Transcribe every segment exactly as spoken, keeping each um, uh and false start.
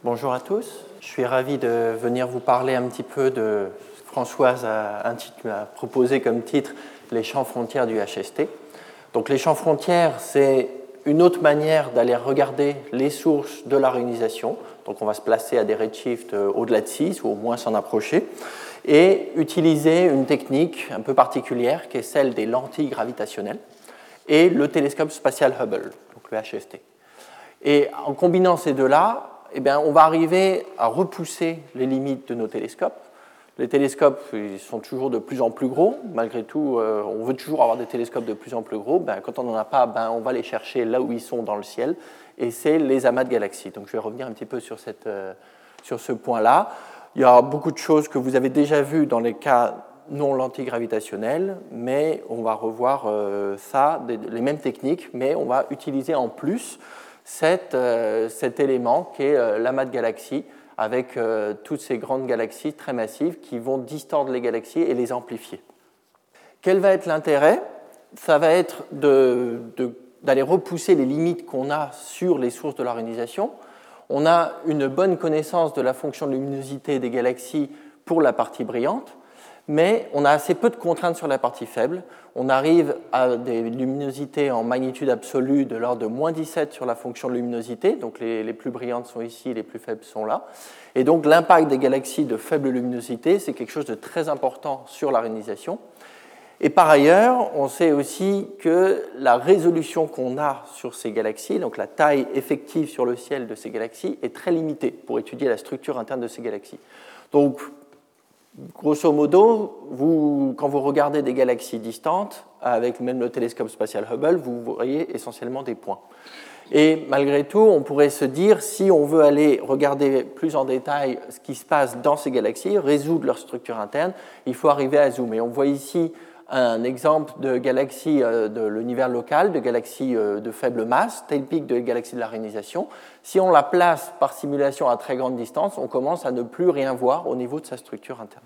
Bonjour à tous, je suis ravi de venir vous parler un petit peu de Françoise a, a proposé comme titre les champs frontières du H S T. Donc les champs frontières, c'est une autre manière d'aller regarder les sources de la réionisation. Donc on va se placer à des redshifts au-delà de six ou au moins s'en approcher et utiliser une technique un peu particulière qui est celle des lentilles gravitationnelles et le télescope spatial Hubble, donc le H S T. Et en combinant ces deux-là, eh bien, on va arriver à repousser les limites de nos télescopes. Les télescopes ils sont toujours de plus en plus gros. Malgré tout, euh, on veut toujours avoir des télescopes de plus en plus gros. Ben, quand on n'en a pas, ben, on va les chercher là où ils sont dans le ciel. Et c'est les amas de galaxies. Donc, je vais revenir un petit peu sur, cette, euh, sur ce point-là. Il y a beaucoup de choses que vous avez déjà vues dans les cas non lentilles gravitationnelles, mais on va revoir euh, ça, des, les mêmes techniques, mais on va utiliser en plus Cet, euh, cet élément qui est euh, l'amas de galaxies avec euh, toutes ces grandes galaxies très massives qui vont distordre les galaxies et les amplifier. Quel va être l'intérêt ? Ça va être de, de, d'aller repousser les limites qu'on a sur les sources de la réionisation. On a une bonne connaissance de la fonction de luminosité des galaxies pour la partie brillante, mais on a assez peu de contraintes sur la partie faible. On arrive à des luminosités en magnitude absolue de l'ordre de moins dix-sept sur la fonction de luminosité, donc les, les plus brillantes sont ici, les plus faibles sont là. Et donc l'impact des galaxies de faible luminosité, c'est quelque chose de très important sur la réionisation. Et par ailleurs, on sait aussi que la résolution qu'on a sur ces galaxies, donc la taille effective sur le ciel de ces galaxies, est très limitée pour étudier la structure interne de ces galaxies. Donc, grosso modo, vous, quand vous regardez des galaxies distantes, avec même le télescope spatial Hubble, vous voyez essentiellement des points. Et malgré tout, on pourrait se dire, si on veut aller regarder plus en détail ce qui se passe dans ces galaxies, résoudre leur structure interne, il faut arriver à zoomer. On voit ici un exemple de galaxie de l'univers local, de galaxie de faible masse, tail peak de galaxie de la réionisation. Si on la place par simulation à très grande distance, on commence à ne plus rien voir au niveau de sa structure interne.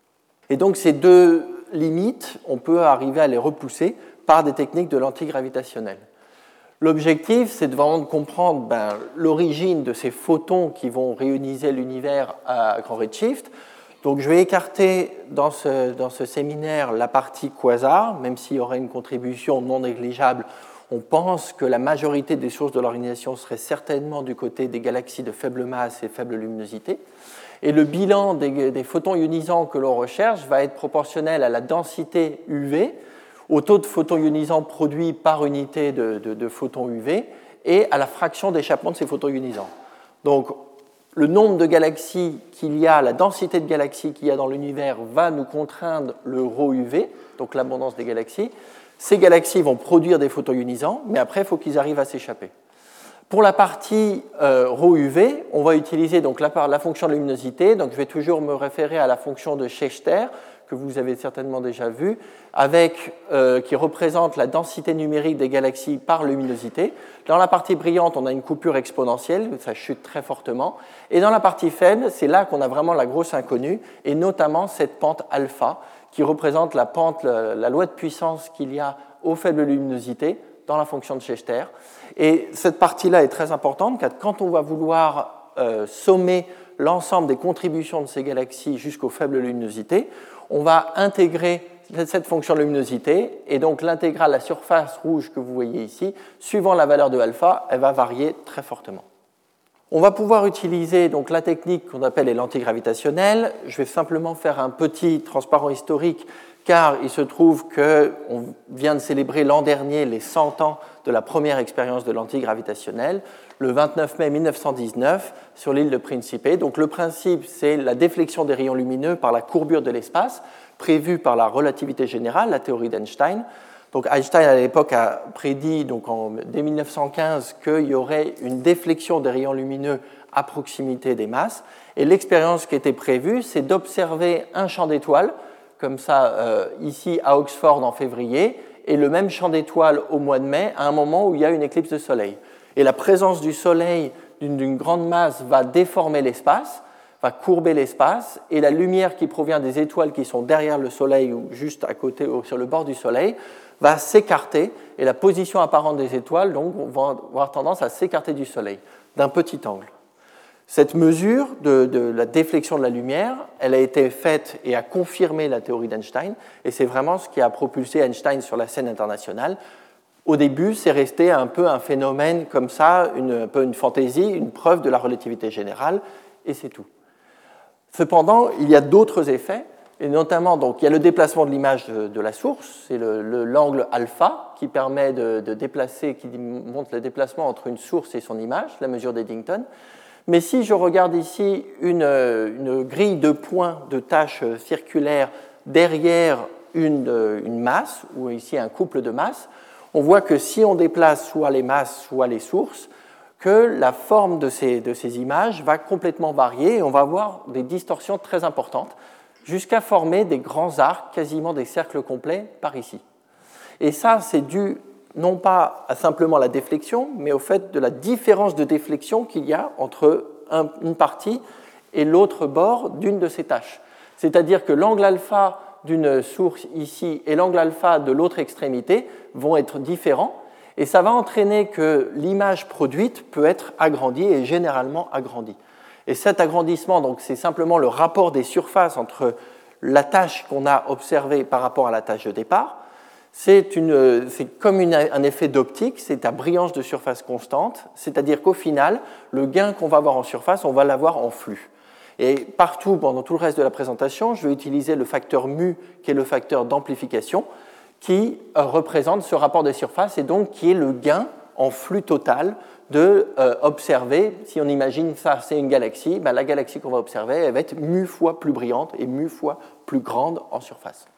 Et donc ces deux limites, on peut arriver à les repousser par des techniques de lentilles gravitationnelles. L'objectif, c'est de vraiment comprendre ben, l'origine de ces photons qui vont réioniser l'univers à grand redshift. Donc je vais écarter dans ce, dans ce séminaire la partie quasar, même s'il y aurait une contribution non négligeable. On pense que la majorité des sources de l'organisation serait certainement du côté des galaxies de faible masse et faible luminosité. Et le bilan des, des photons ionisants que l'on recherche va être proportionnel à la densité U V, au taux de photons ionisants produits par unité de, de, de photons U V et à la fraction d'échappement de ces photons ionisants. Donc, le nombre de galaxies qu'il y a, la densité de galaxies qu'il y a dans l'univers va nous contraindre le ρ U V, donc l'abondance des galaxies. Ces galaxies vont produire des photons ionisants, mais après, il faut qu'ils arrivent à s'échapper. Pour la partie euh, ρ U V, on va utiliser donc la, la fonction de luminosité. Donc, je vais toujours me référer à la fonction de Schechter, que vous avez certainement déjà vue, avec, euh, qui représente la densité numérique des galaxies par luminosité. Dans la partie brillante, on a une coupure exponentielle, ça chute très fortement. Et dans la partie faible, c'est là qu'on a vraiment la grosse inconnue, et notamment cette pente alpha, qui représente la pente, la, la loi de puissance qu'il y a aux faibles luminosités dans la fonction de Schechter. Et cette partie-là est très importante, car quand on va vouloir euh, sommer l'ensemble des contributions de ces galaxies jusqu'aux faibles luminosités, on va intégrer cette fonction de luminosité, et donc l'intégrale, la surface rouge que vous voyez ici, suivant la valeur de alpha, elle va varier très fortement. On va pouvoir utiliser donc la technique qu'on appelle les lentilles gravitationnelles. Je vais simplement faire un petit transparent historique, car il se trouve qu'on vient de célébrer l'an dernier les cent ans de la première expérience de lentilles gravitationnelles, le vingt-neuf mai mille neuf cent dix-neuf, sur l'île de Principe. Donc le principe, c'est la déflexion des rayons lumineux par la courbure de l'espace, prévue par la relativité générale, la théorie d'Einstein. Donc Einstein, à l'époque, a prédit, donc en, dès mille neuf cent quinze, qu'il y aurait une déflexion des rayons lumineux à proximité des masses. Et l'expérience qui était prévue, c'est d'observer un champ d'étoiles, comme ça, euh, ici à Oxford en février, et le même champ d'étoiles au mois de mai, à un moment où il y a une éclipse de soleil. Et la présence du soleil d'une, d'une grande masse va déformer l'espace, va courber l'espace, et la lumière qui provient des étoiles qui sont derrière le soleil ou juste à côté, ou sur le bord du soleil, va s'écarter, et la position apparente des étoiles donc, va avoir tendance à s'écarter du soleil d'un petit angle. Cette mesure de, de la déflexion de la lumière, elle a été faite et a confirmé la théorie d'Einstein, et c'est vraiment ce qui a propulsé Einstein sur la scène internationale. Au début, c'est resté un peu un phénomène comme ça, une, un peu une fantaisie, une preuve de la relativité générale, et c'est tout. Cependant, il y a d'autres effets, et notamment, donc, il y a le déplacement de l'image de, de la source, c'est le, le, l'angle alpha qui permet de, de déplacer, qui montre le déplacement entre une source et son image, la mesure d'Eddington. Mais si je regarde ici une, une grille de points de tâches circulaires derrière une, une masse, ou ici un couple de masses, on voit que si on déplace soit les masses, soit les sources, que la forme de ces, de ces images va complètement varier et on va avoir des distorsions très importantes, jusqu'à former des grands arcs, quasiment des cercles complets, par ici. Et ça, c'est dû non pas à simplement la déflexion, mais au fait de la différence de déflexion qu'il y a entre un, une partie et l'autre bord d'une de ces tâches. C'est-à-dire que l'angle alpha d'une source ici et l'angle alpha de l'autre extrémité vont être différents, et ça va entraîner que l'image produite peut être agrandie et généralement agrandie. Et cet agrandissement, donc, c'est simplement le rapport des surfaces entre la tâche qu'on a observée par rapport à la tâche de départ. C'est, une, c'est comme une, un effet d'optique, c'est à brillance de surface constante, c'est-à-dire qu'au final, le gain qu'on va avoir en surface, on va l'avoir en flux. Et partout, pendant tout le reste de la présentation, je vais utiliser le facteur mu, qui est le facteur d'amplification, qui euh, représente ce rapport des surfaces et donc qui est le gain en flux total de euh, observer, si on imagine ça, c'est une galaxie, ben la galaxie qu'on va observer, elle va être mu fois plus brillante et mu fois plus grande en surface.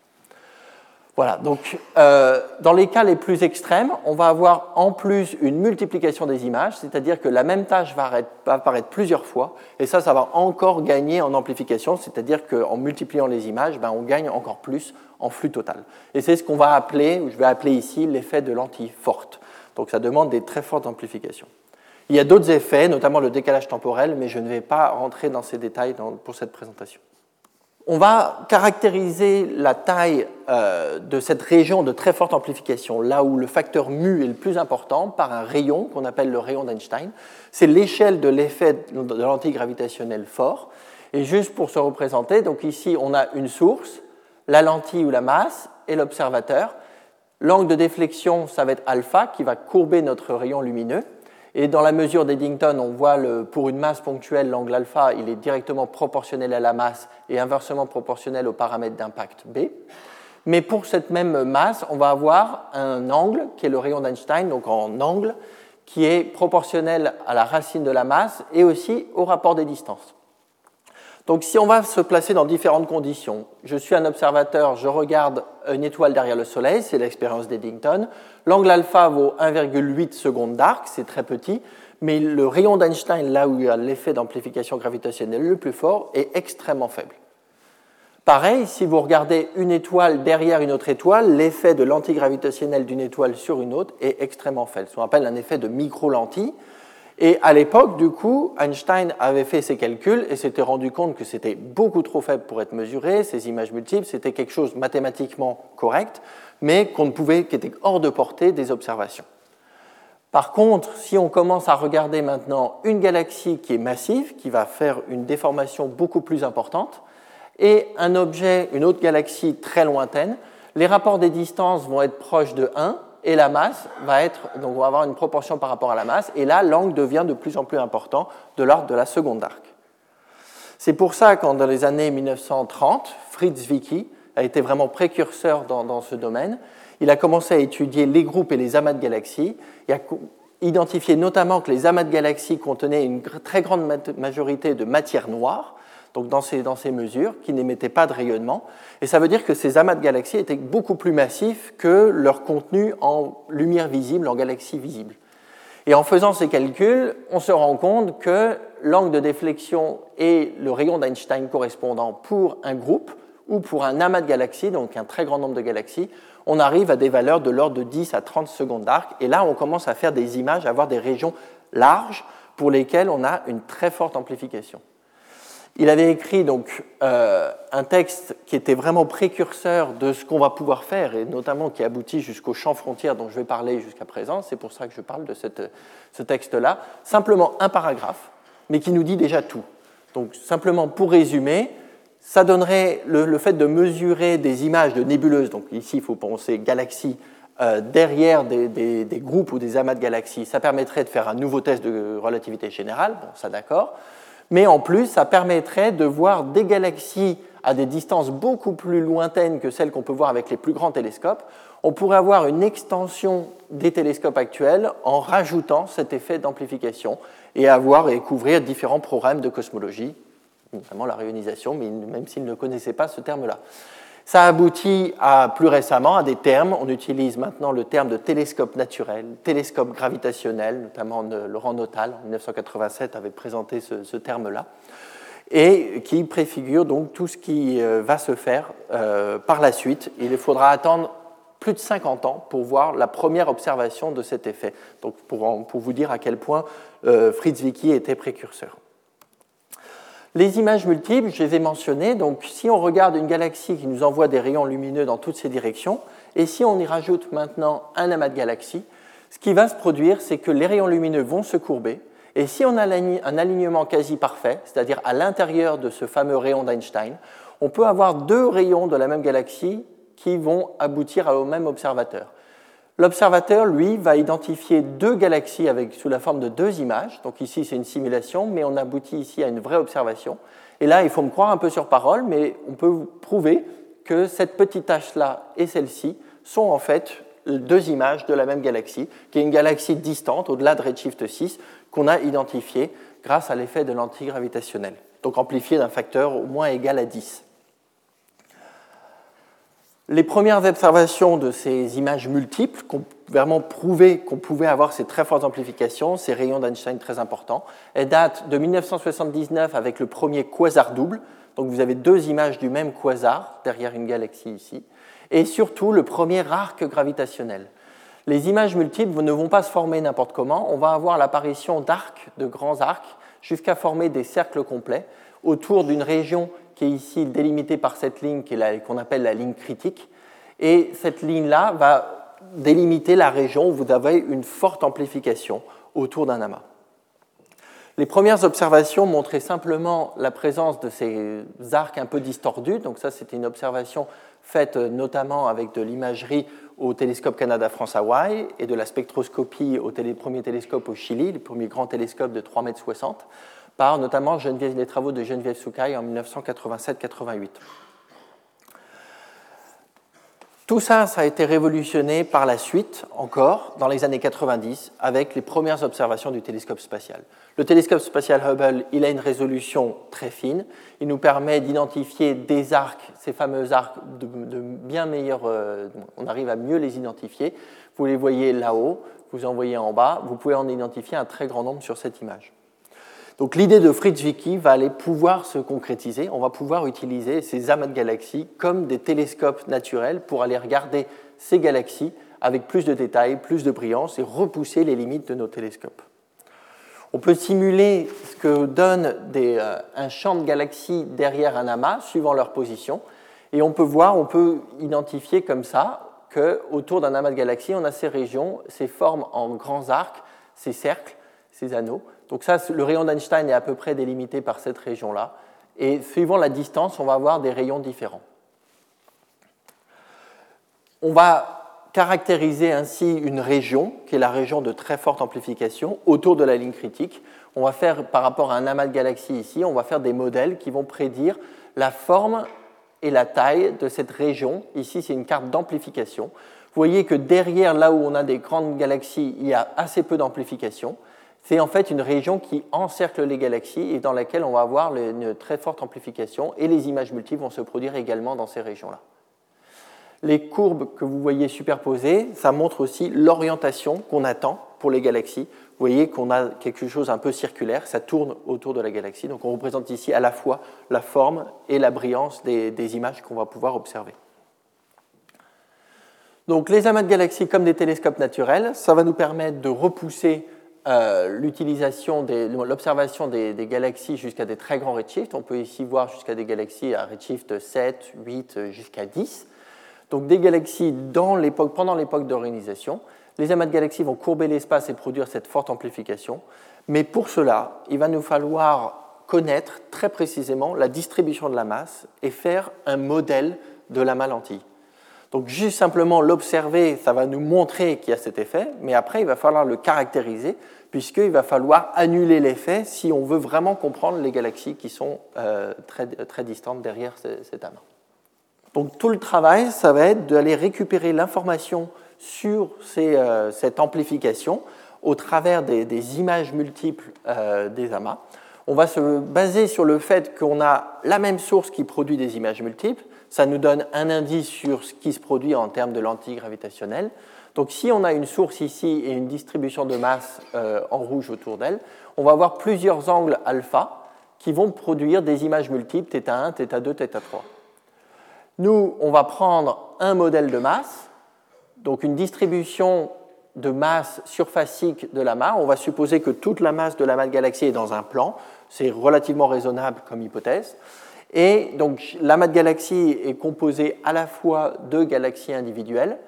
Voilà, donc euh, dans les cas les plus extrêmes, on va avoir en plus une multiplication des images, c'est-à-dire que la même tâche va, arrêter, va apparaître plusieurs fois, et ça, ça va encore gagner en amplification, c'est-à-dire qu'en multipliant les images, ben, on gagne encore plus en flux total. Et c'est ce qu'on va appeler, ou je vais appeler ici, l'effet de lentille forte. Donc ça demande des très fortes amplifications. Il y a d'autres effets, notamment le décalage temporel, mais je ne vais pas rentrer dans ces détails dans, pour cette présentation. On va caractériser la taille euh, de cette région de très forte amplification, là où le facteur mu est le plus important, par un rayon qu'on appelle le rayon d'Einstein. C'est l'échelle de l'effet de lentille gravitationnelle fort. Et juste pour se représenter, donc ici on a une source, la lentille ou la masse et l'observateur. L'angle de déflexion, ça va être alpha, qui va courber notre rayon lumineux. Et dans la mesure d'Eddington, on voit le, pour une masse ponctuelle, l'angle alpha, il est directement proportionnel à la masse et inversement proportionnel au paramètre d'impact B. Mais pour cette même masse, on va avoir un angle, qui est le rayon d'Einstein, donc en angle, qui est proportionnel à la racine de la masse et aussi au rapport des distances. Donc si on va se placer dans différentes conditions, je suis un observateur, je regarde une étoile derrière le Soleil, c'est l'expérience d'Eddington. L'angle alpha vaut un virgule huit secondes d'arc, c'est très petit, mais le rayon d'Einstein, là où il y a l'effet d'amplification gravitationnelle le plus fort, est extrêmement faible. Pareil, si vous regardez une étoile derrière une autre étoile, l'effet de lentille gravitationnelle d'une étoile sur une autre est extrêmement faible, ce qu'on appelle un effet de micro-lentille. Et à l'époque, du coup, Einstein avait fait ses calculs et s'était rendu compte que c'était beaucoup trop faible pour être mesuré, ces images multiples, c'était quelque chose mathématiquement correct, mais qu'on ne pouvait, qui était hors de portée des observations. Par contre, si on commence à regarder maintenant une galaxie qui est massive, qui va faire une déformation beaucoup plus importante, et un objet, une autre galaxie très lointaine, les rapports des distances vont être proches de un, et la masse va être, donc on va avoir une proportion par rapport à la masse, et là, l'angle devient de plus en plus important, de l'ordre de la seconde d'arc. C'est pour ça qu'en dans les années mille neuf cent trente, Fritz Zwicky a été vraiment précurseur dans, dans ce domaine. Il a commencé à étudier les groupes et les amas de galaxies, et a identifié notamment que les amas de galaxies contenaient une très grande majorité de matière noire, donc dans ces, dans ces mesures, qui n'émettaient pas de rayonnement. Et ça veut dire que ces amas de galaxies étaient beaucoup plus massifs que leur contenu en lumière visible, en galaxies visibles. Et en faisant ces calculs, on se rend compte que l'angle de déflexion et le rayon d'Einstein correspondant pour un groupe ou pour un amas de galaxies, donc un très grand nombre de galaxies, on arrive à des valeurs de l'ordre de dix à trente secondes d'arc. Et là, on commence à faire des images, à avoir des régions larges pour lesquelles on a une très forte amplification. Il avait écrit donc euh, un texte qui était vraiment précurseur de ce qu'on va pouvoir faire, et notamment qui aboutit jusqu'au champ frontière dont je vais parler jusqu'à présent. C'est pour ça que je parle de cette, ce texte-là. Simplement un paragraphe mais qui nous dit déjà tout. Donc simplement pour résumer, ça donnerait le, le fait de mesurer des images de nébuleuses, donc ici il faut penser galaxies, euh, derrière des, des, des groupes ou des amas de galaxies, ça permettrait de faire un nouveau test de relativité générale, bon ça d'accord, mais en plus ça permettrait de voir des galaxies à des distances beaucoup plus lointaines que celles qu'on peut voir avec les plus grands télescopes. On pourrait avoir une extension des télescopes actuels en rajoutant cet effet d'amplification et avoir et couvrir différents programmes de cosmologie, notamment la réionisation, mais même s'ils ne connaissaient pas ce terme-là. Ça aboutit à, plus récemment à des termes. On utilise maintenant le terme de télescope naturel, télescope gravitationnel, notamment Laurent Notal, en mille neuf cent quatre-vingt-sept, avait présenté ce, ce terme-là, et qui préfigure donc tout ce qui va se faire euh, par la suite. Il faudra attendre plus de cinquante ans pour voir la première observation de cet effet, donc pour, en, pour vous dire à quel point euh, Fritz Zwicky était précurseur. Les images multiples, je les ai mentionnées, donc si on regarde une galaxie qui nous envoie des rayons lumineux dans toutes ces directions, et si on y rajoute maintenant un amas de galaxies, ce qui va se produire, c'est que les rayons lumineux vont se courber, et si on a un alignement quasi parfait, c'est-à-dire à l'intérieur de ce fameux rayon d'Einstein, on peut avoir deux rayons de la même galaxie qui vont aboutir au même observateur. L'observateur, lui, va identifier deux galaxies avec, sous la forme de deux images. Donc ici, c'est une simulation, mais on aboutit ici à une vraie observation. Et là, il faut me croire un peu sur parole, mais on peut prouver que cette petite tache-là et celle-ci sont en fait deux images de la même galaxie, qui est une galaxie distante, au-delà de redshift six, qu'on a identifiée grâce à l'effet de l'antigravitationnel, donc amplifié d'un facteur au moins égal à dix. Les premières observations de ces images multiples qui ont vraiment prouvé qu'on pouvait avoir ces très fortes amplifications, ces rayons d'Einstein très importants, elles datent de mille neuf cent soixante-dix-neuf avec le premier quasar double. Donc vous avez deux images du même quasar derrière une galaxie ici. Et surtout le premier arc gravitationnel. Les images multiples ne vont pas se former n'importe comment. On va avoir l'apparition d'arcs, de grands arcs, jusqu'à former des cercles complets autour d'une région qui est ici délimitée par cette ligne qu'on appelle la ligne critique. Et cette ligne-là va délimiter la région où vous avez une forte amplification autour d'un amas. Les premières observations montraient simplement la présence de ces arcs un peu distordus. Donc ça, c'était une observation faite notamment avec de l'imagerie au télescope Canada-France-Hawaï et de la spectroscopie au télé, premier télescope au Chili, le premier grand télescope de trois mètres soixante, par notamment Geneviève, les travaux de Geneviève Soukaï en mille neuf cent quatre-vingt-sept quatre-vingt-huit. Tout ça, ça a été révolutionné par la suite, encore, dans les années quatre-vingt-dix, avec les premières observations du télescope spatial. Le télescope spatial Hubble, il a une résolution très fine. Il nous permet d'identifier des arcs, ces fameux arcs de, de bien meilleurs... Euh, on arrive à mieux les identifier. Vous les voyez là-haut, vous en voyez en bas. Vous pouvez en identifier un très grand nombre sur cette image. Donc l'idée de Fritz Zwicky va aller pouvoir se concrétiser. On va pouvoir utiliser ces amas de galaxies comme des télescopes naturels pour aller regarder ces galaxies avec plus de détails, plus de brillance et repousser les limites de nos télescopes. On peut simuler ce que donne des, euh, un champ de galaxies derrière un amas, suivant leur position, et on peut voir, on peut identifier comme ça qu'autour d'un amas de galaxies, on a ces régions, ces formes en grands arcs, ces cercles, ces anneaux. Donc ça, le rayon d'Einstein est à peu près délimité par cette région-là. Et suivant la distance, on va avoir des rayons différents. On va caractériser ainsi une région, qui est la région de très forte amplification, autour de la ligne critique. On va faire, par rapport à un amas de galaxies ici, on va faire des modèles qui vont prédire la forme et la taille de cette région. Ici, c'est une carte d'amplification. Vous voyez que derrière, là où on a des grandes galaxies, il y a assez peu d'amplification. C'est en fait une région qui encercle les galaxies et dans laquelle on va avoir une très forte amplification et les images multiples vont se produire également dans ces régions-là. Les courbes que vous voyez superposées, ça montre aussi l'orientation qu'on attend pour les galaxies. Vous voyez qu'on a quelque chose un peu circulaire, ça tourne autour de la galaxie. Donc on représente ici à la fois la forme et la brillance des, des images qu'on va pouvoir observer. Donc les amas de galaxies comme des télescopes naturels, ça va nous permettre de repousser Euh, l'utilisation, des, l'observation des, des galaxies jusqu'à des très grands redshifts. On peut ici voir jusqu'à des galaxies à redshift sept, huit, jusqu'à dix. Donc des galaxies dans l'époque, pendant l'époque d'organisation. Les amas de galaxies vont courber l'espace et produire cette forte amplification. Mais pour cela, il va nous falloir connaître très précisément la distribution de la masse et faire un modèle de l'amas lentille. Donc juste simplement l'observer, ça va nous montrer qu'il y a cet effet, mais après il va falloir le caractériser, puisqu'il va falloir annuler l'effet si on veut vraiment comprendre les galaxies qui sont euh, très, très distantes derrière cet amas. Donc tout le travail, ça va être d'aller récupérer l'information sur ces, euh, cette amplification au travers des, des images multiples euh, des amas. On va se baser sur le fait qu'on a la même source qui produit des images multiples. Ça nous donne un indice sur ce qui se produit en termes de lentilles gravitationnelles. Donc si on a une source ici et une distribution de masse euh, en rouge autour d'elle, on va avoir plusieurs angles alpha qui vont produire des images multiples, θ un, θ deux, θ trois. Nous, on va prendre un modèle de masse, donc une distribution de masse surfacique de l'amas. On va supposer que toute la masse de l'amas de galaxies est dans un plan. C'est relativement raisonnable comme hypothèse. Et donc, l'amas de galaxies est composé à la fois de galaxies individuelles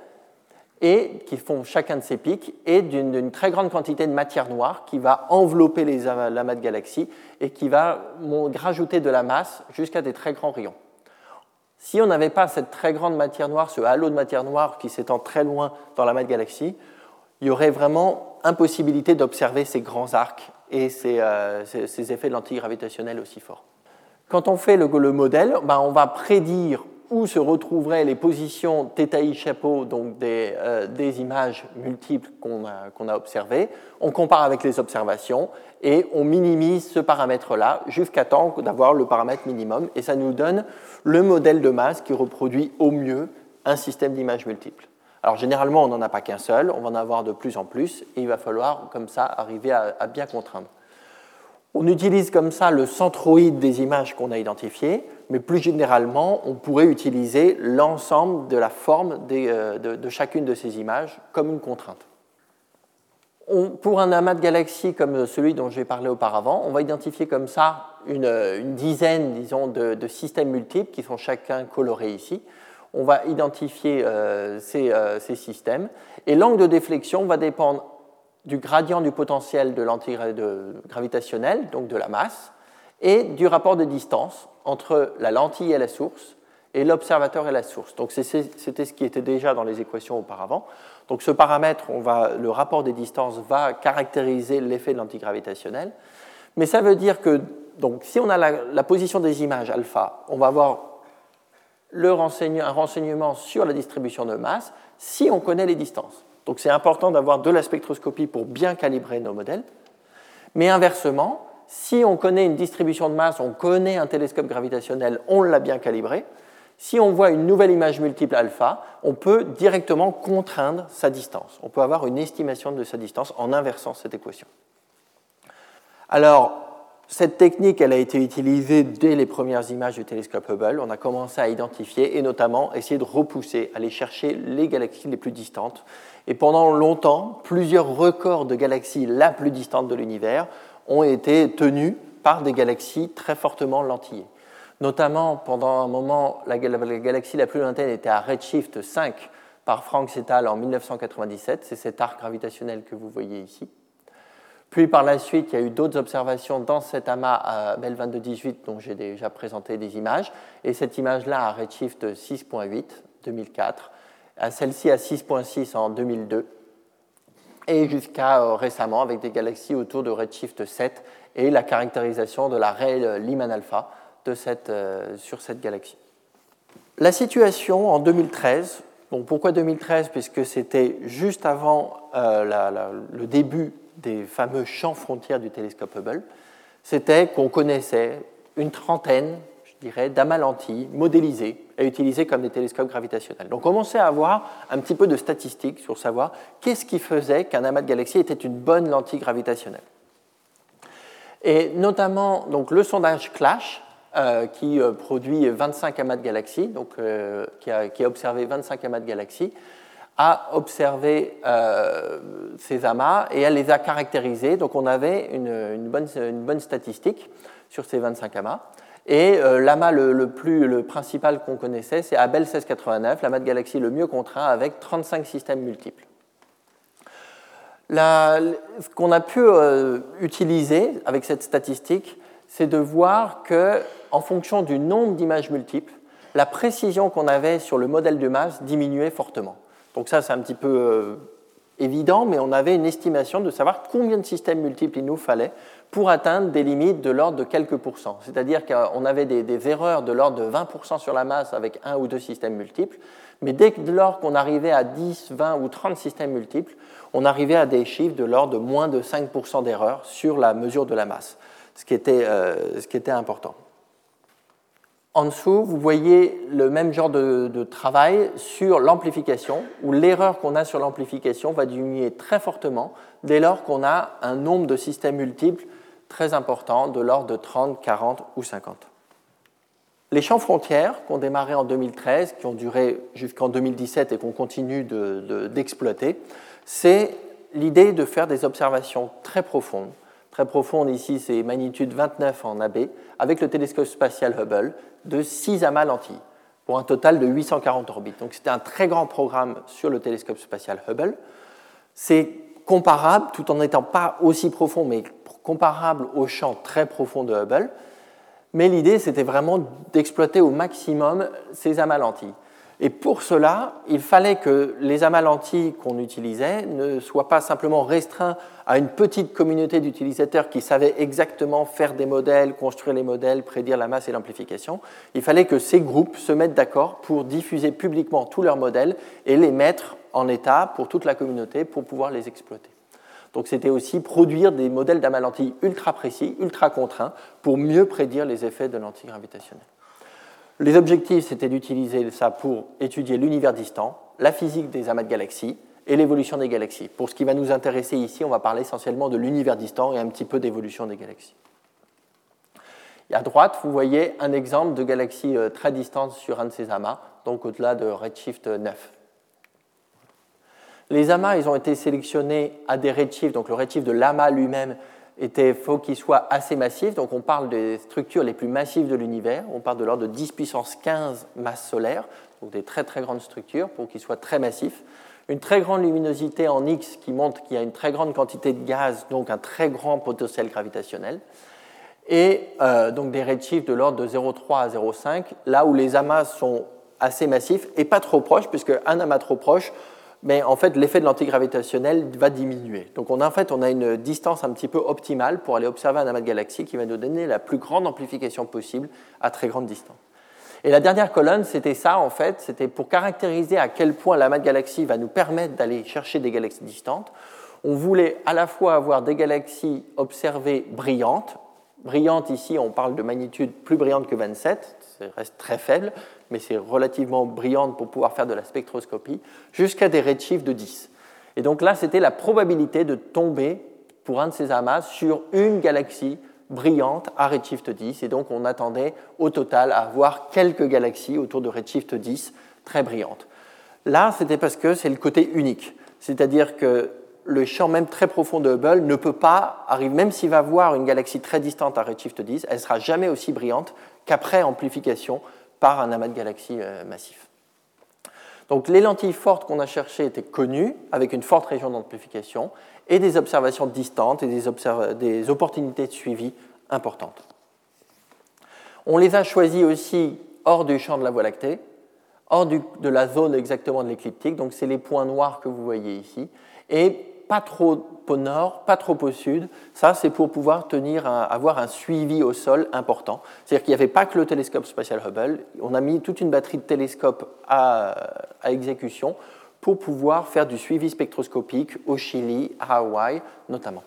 et qui font chacun de ces pics et d'une, d'une très grande quantité de matière noire qui va envelopper les amas de galaxies et qui va rajouter de la masse jusqu'à des très grands rayons. Si on n'avait pas cette très grande matière noire, ce halo de matière noire qui s'étend très loin dans l'amas de galaxies, il y aurait vraiment impossibilité d'observer ces grands arcs et ces, euh, ces, ces effets de lentilles gravitationnelles aussi forts. Quand on fait le, le modèle, ben on va prédire où se retrouveraient les positions θi chapeau, donc des, euh, des images multiples qu'on a, qu'on a observées. On compare avec les observations et on minimise ce paramètre-là jusqu'à temps d'avoir le paramètre minimum. Et ça nous donne le modèle de masse qui reproduit au mieux un système d'images multiples. Alors généralement, on n'en a pas qu'un seul, on va en avoir de plus en plus, et il va falloir comme ça arriver à, à bien contraindre. On utilise comme ça le centroïde des images qu'on a identifiées, mais plus généralement, on pourrait utiliser l'ensemble de la forme des, euh, de, de chacune de ces images comme une contrainte. On, pour un amas de galaxies comme celui dont j'ai parlé auparavant, on va identifier comme ça une, une dizaine, disons, de, de systèmes multiples qui sont chacun colorés ici. On va identifier euh, ces, euh, ces systèmes, et l'angle de déflexion va dépendre du gradient du potentiel de lentille gravitationnelle, donc de la masse, et du rapport de distance entre la lentille et la source, et l'observateur et la source. Donc c'était ce qui était déjà dans les équations auparavant. Donc ce paramètre, on va, le rapport des distances va caractériser l'effet de lentille gravitationnelle, mais ça veut dire que donc, si on a la, la position des images alpha, on va avoir le renseigne, un renseignement sur la distribution de masse si on connaît les distances. Donc c'est important d'avoir de la spectroscopie pour bien calibrer nos modèles. Mais inversement, si on connaît une distribution de masse, on connaît un télescope gravitationnel, on l'a bien calibré. Si on voit une nouvelle image multiple alpha, on peut directement contraindre sa distance. On peut avoir une estimation de sa distance en inversant cette équation. Alors, cette technique, elle a été utilisée dès les premières images du télescope Hubble. On a commencé à identifier et notamment essayer de repousser, aller chercher les galaxies les plus distantes. Et pendant longtemps, plusieurs records de galaxies la plus distante de l'univers ont été tenus par des galaxies très fortement lentillées. Notamment, pendant un moment, la, la galaxie la plus lointaine était à redshift cinq par Franks et al. En mille neuf cent quatre-vingt-dix-sept. C'est cet arc gravitationnel que vous voyez ici. Puis par la suite, il y a eu d'autres observations dans cet amas à Bell vingt-deux dix-huit, dont j'ai déjà présenté des images. Et cette image-là à redshift six virgule huit, deux mille quatre, à celle-ci à six virgule six en deux mille deux, et jusqu'à euh, récemment avec des galaxies autour de redshift sept et la caractérisation de la raie Lyman alpha de cette, euh, sur cette galaxie. La situation en deux mille treize, bon, pourquoi deux mille treize? Puisque c'était juste avant euh, la, la, le début des fameux champs frontières du télescope Hubble, c'était qu'on connaissait une trentaine, je dirais, d'amas lentilles modélisés et utilisés comme des télescopes gravitationnels. Donc on commençait à avoir un petit peu de statistiques sur savoir qu'est-ce qui faisait qu'un amas de galaxies était une bonne lentille gravitationnelle. Et notamment donc, le sondage CLASH, euh, qui euh, produit vingt-cinq amas de galaxies, donc, euh, qui, a, qui a observé vingt-cinq amas de galaxies, a observé euh, ces amas et elle les a caractérisés. Donc on avait une, une, bonne, une bonne statistique sur ces vingt-cinq amas. Et euh, l'amas le, le, plus, le principal qu'on connaissait, c'est Abell seize quatre-vingt-neuf, l'amas de galaxies le mieux contraint avec trente-cinq systèmes multiples. La, ce qu'on a pu euh, utiliser avec cette statistique, c'est de voir qu'en fonction du nombre d'images multiples, la précision qu'on avait sur le modèle de masse diminuait fortement. Donc ça, c'est un petit peu euh, évident, mais on avait une estimation de savoir combien de systèmes multiples il nous fallait pour atteindre des limites de l'ordre de quelques pourcents. C'est-à-dire qu'on avait des, des erreurs de l'ordre de vingt pour cent sur la masse avec un ou deux systèmes multiples, mais dès lors qu'on arrivait à dix, vingt ou trente systèmes multiples, on arrivait à des chiffres de l'ordre de moins de cinq pour cent d'erreurs sur la mesure de la masse, ce qui était, euh, ce qui était important. En dessous, vous voyez le même genre de, de travail sur l'amplification, où l'erreur qu'on a sur l'amplification va diminuer très fortement dès lors qu'on a un nombre de systèmes multiples très important, de l'ordre de trente, quarante ou cinquante. Les champs frontières qui ont démarré en deux mille treize, qui ont duré jusqu'en deux mille dix-sept et qu'on continue de, de, d'exploiter, c'est l'idée de faire des observations très profondes. Très profondes ici, c'est magnitude vingt-neuf en A B, avec le télescope spatial Hubble, de six amas lentilles, pour un total de huit cent quarante orbites. Donc c'était un très grand programme sur le télescope spatial Hubble. C'est comparable, tout en n'étant pas aussi profond, mais comparable au champ très profond de Hubble. Mais l'idée, c'était vraiment d'exploiter au maximum ces amas lentilles. Et pour cela, il fallait que les amas lentilles qu'on utilisait ne soient pas simplement restreints à une petite communauté d'utilisateurs qui savaient exactement faire des modèles, construire les modèles, prédire la masse et l'amplification. Il fallait que ces groupes se mettent d'accord pour diffuser publiquement tous leurs modèles et les mettre en état pour toute la communauté pour pouvoir les exploiter. Donc c'était aussi produire des modèles d'amas lentilles ultra précis, ultra contraints, pour mieux prédire les effets de lentilles gravitationnelles. Les objectifs, c'était d'utiliser ça pour étudier l'univers distant, la physique des amas de galaxies et l'évolution des galaxies. Pour ce qui va nous intéresser ici, on va parler essentiellement de l'univers distant et un petit peu d'évolution des galaxies. Et à droite, vous voyez un exemple de galaxie très distante sur un de ces amas, donc au-delà de redshift neuf. Les amas, ils ont été sélectionnés à des redshifts, donc le redshift de l'amas lui-même, il faut qu'il soit assez massif, donc on parle des structures les plus massives de l'univers, on parle de l'ordre de dix puissance quinze masses solaires, donc des très très grandes structures pour qu'ils soient très massifs. Une très grande luminosité en X qui montre qu'il y a une très grande quantité de gaz, donc un très grand potentiel gravitationnel, et euh, donc des redshifts de l'ordre de zéro virgule trois à zéro virgule cinq, là où les amas sont assez massifs et pas trop proches, puisque un amas trop proche, mais en fait, l'effet de l'antigravitationnel va diminuer. Donc, on a, en fait, on a une distance un petit peu optimale pour aller observer un amas de galaxies qui va nous donner la plus grande amplification possible à très grande distance. Et la dernière colonne, c'était ça, en fait, c'était pour caractériser à quel point l'amas de galaxies va nous permettre d'aller chercher des galaxies distantes. On voulait à la fois avoir des galaxies observées brillantes. Brillantes, ici, on parle de magnitude plus brillante que vingt-sept, ça reste très faible, mais c'est relativement brillante pour pouvoir faire de la spectroscopie, jusqu'à des redshifts de dix. Et donc là, c'était la probabilité de tomber, pour un de ces amas, sur une galaxie brillante à redshift dix. Et donc, on attendait au total à avoir quelques galaxies autour de redshift dix très brillantes. Là, c'était parce que c'est le côté unique. C'est-à-dire que le champ même très profond de Hubble ne peut pas arriver, même s'il va voir une galaxie très distante à redshift dix, elle ne sera jamais aussi brillante qu'après amplification par un amas de galaxies euh, massif. Donc les lentilles fortes qu'on a cherchées étaient connues, avec une forte région d'amplification, et des observations distantes et des, observ- des opportunités de suivi importantes. On les a choisies aussi hors du champ de la Voie lactée, hors du, de la zone exactement de l'écliptique, donc c'est les points noirs que vous voyez ici, et pas trop au nord, pas trop au sud. Ça, c'est pour pouvoir tenir un, avoir un suivi au sol important. C'est-à-dire qu'il n'y avait pas que le télescope spatial Hubble. On a mis toute une batterie de télescopes à, à exécution pour pouvoir faire du suivi spectroscopique au Chili, à Hawaï notamment.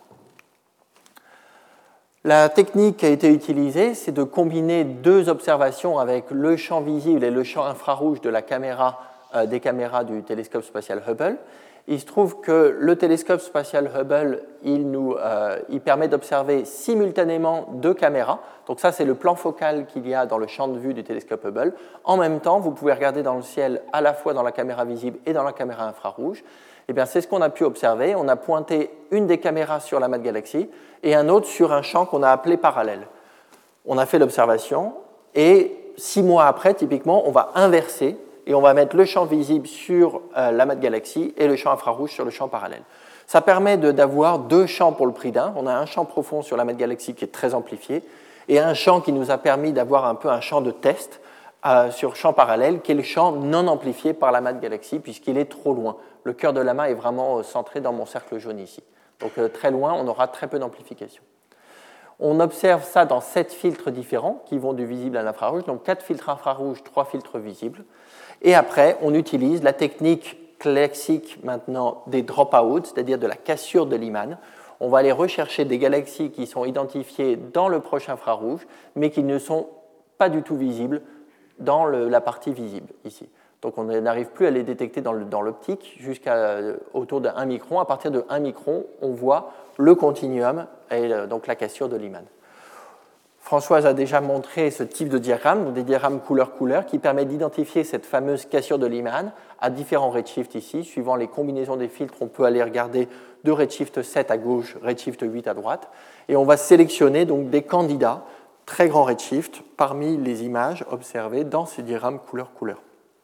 La technique qui a été utilisée, c'est de combiner deux observations avec le champ visible et le champ infrarouge de la caméra, euh, des caméras du télescope spatial Hubble. Il se trouve que le télescope spatial Hubble, il, nous, euh, il permet d'observer simultanément deux caméras. Donc ça, c'est le plan focal qu'il y a dans le champ de vue du télescope Hubble. En même temps, vous pouvez regarder dans le ciel à la fois dans la caméra visible et dans la caméra infrarouge. Eh bien, c'est ce qu'on a pu observer. On a pointé une des caméras sur l'amas de galaxies et un autre sur un champ qu'on a appelé parallèle. On a fait l'observation et six mois après, typiquement, on va inverser et on va mettre le champ visible sur euh, l'amas de galaxies et le champ infrarouge sur le champ parallèle. Ça permet de, d'avoir deux champs pour le prix d'un. On a un champ profond sur l'amas de galaxies qui est très amplifié et un champ qui nous a permis d'avoir un peu un champ de test euh, sur champ parallèle qui est le champ non amplifié par l'amas de galaxies puisqu'il est trop loin. Le cœur de l'amas est vraiment euh, centré dans mon cercle jaune ici. Donc euh, très loin, on aura très peu d'amplification. On observe ça dans sept filtres différents qui vont du visible à l'infrarouge, donc quatre filtres infrarouges, trois filtres visibles. Et après, on utilise la technique classique maintenant des drop-outs, c'est-à-dire de la cassure de Lyman. On va aller rechercher des galaxies qui sont identifiées dans le proche infrarouge, mais qui ne sont pas du tout visibles dans le, la partie visible ici. Donc on n'arrive plus à les détecter dans, le, dans l'optique jusqu'à euh, autour de un micron. À partir de un micron, on voit le continuum et euh, donc la cassure de Lyman. Françoise a déjà montré ce type de diagramme, donc des diagrammes couleur-couleur, qui permet d'identifier cette fameuse cassure de Lyman à différents redshifts ici. Suivant les combinaisons des filtres, on peut aller regarder de redshift sept à gauche, redshift huit à droite. Et on va sélectionner donc des candidats très grands redshift parmi les images observées dans ce diagramme couleur-couleur.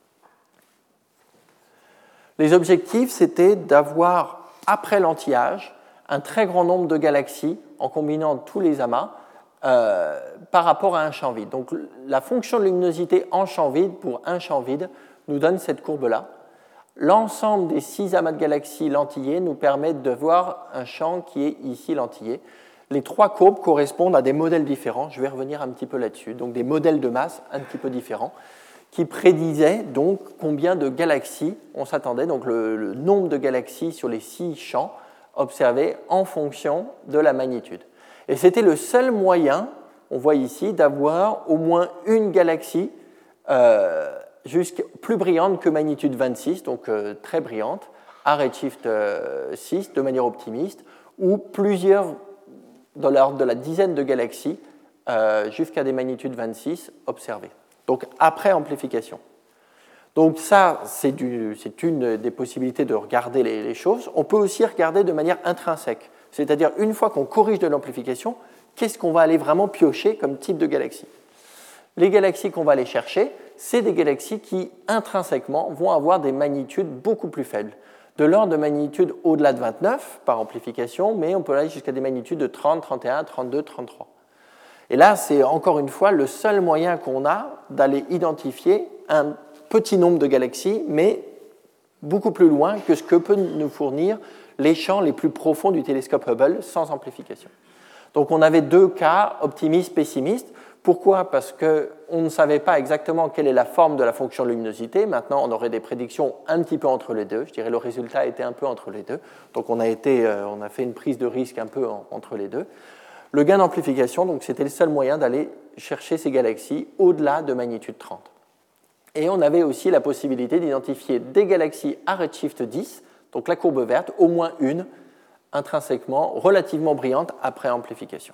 Les objectifs, c'était d'avoir, après l'anti-âge, un très grand nombre de galaxies en combinant tous les amas euh, par rapport à un champ vide. Donc la fonction de luminosité en champ vide pour un champ vide nous donne cette courbe-là. L'ensemble des six amas de galaxies lentillés nous permettent de voir un champ qui est ici lentillé. Les trois courbes correspondent à des modèles différents. Je vais revenir un petit peu là-dessus. Donc des modèles de masse un petit peu différents qui prédisaient donc combien de galaxies on s'attendait, donc le, le nombre de galaxies sur les six champs observés en fonction de la magnitude. Et c'était le seul moyen, on voit ici, d'avoir au moins une galaxie euh, plus brillante que magnitude vingt-six, donc euh, très brillante, à redshift euh, six de manière optimiste, ou plusieurs dans l'ordre de la dizaine de galaxies euh, jusqu'à des magnitudes vingt-six observées. Donc après amplification. Donc ça, c'est, du, c'est une des possibilités de regarder les, les choses. On peut aussi regarder de manière intrinsèque, c'est-à-dire une fois qu'on corrige de l'amplification, qu'est-ce qu'on va aller vraiment piocher comme type de galaxie. Les galaxies qu'on va aller chercher, c'est des galaxies qui intrinsèquement vont avoir des magnitudes beaucoup plus faibles, de l'ordre de magnitude au-delà de vingt-neuf par amplification, mais on peut aller jusqu'à des magnitudes de trente, trente et un, trente-deux, trente-trois. Et là, c'est encore une fois le seul moyen qu'on a d'aller identifier un petit nombre de galaxies, mais beaucoup plus loin que ce que peut nous fournir les champs les plus profonds du télescope Hubble sans amplification. Donc on avait deux cas, optimistes, pessimistes. Pourquoi ? Parce qu'on ne savait pas exactement quelle est la forme de la fonction de luminosité. Maintenant, on aurait des prédictions un petit peu entre les deux. Je dirais le résultat était un peu entre les deux. Donc on a, été, on a fait une prise de risque un peu entre les deux. Le gain d'amplification, donc, c'était le seul moyen d'aller chercher ces galaxies au-delà de magnitude trente. Et on avait aussi la possibilité d'identifier des galaxies à redshift dix, donc la courbe verte, au moins une, intrinsèquement relativement brillante après amplification.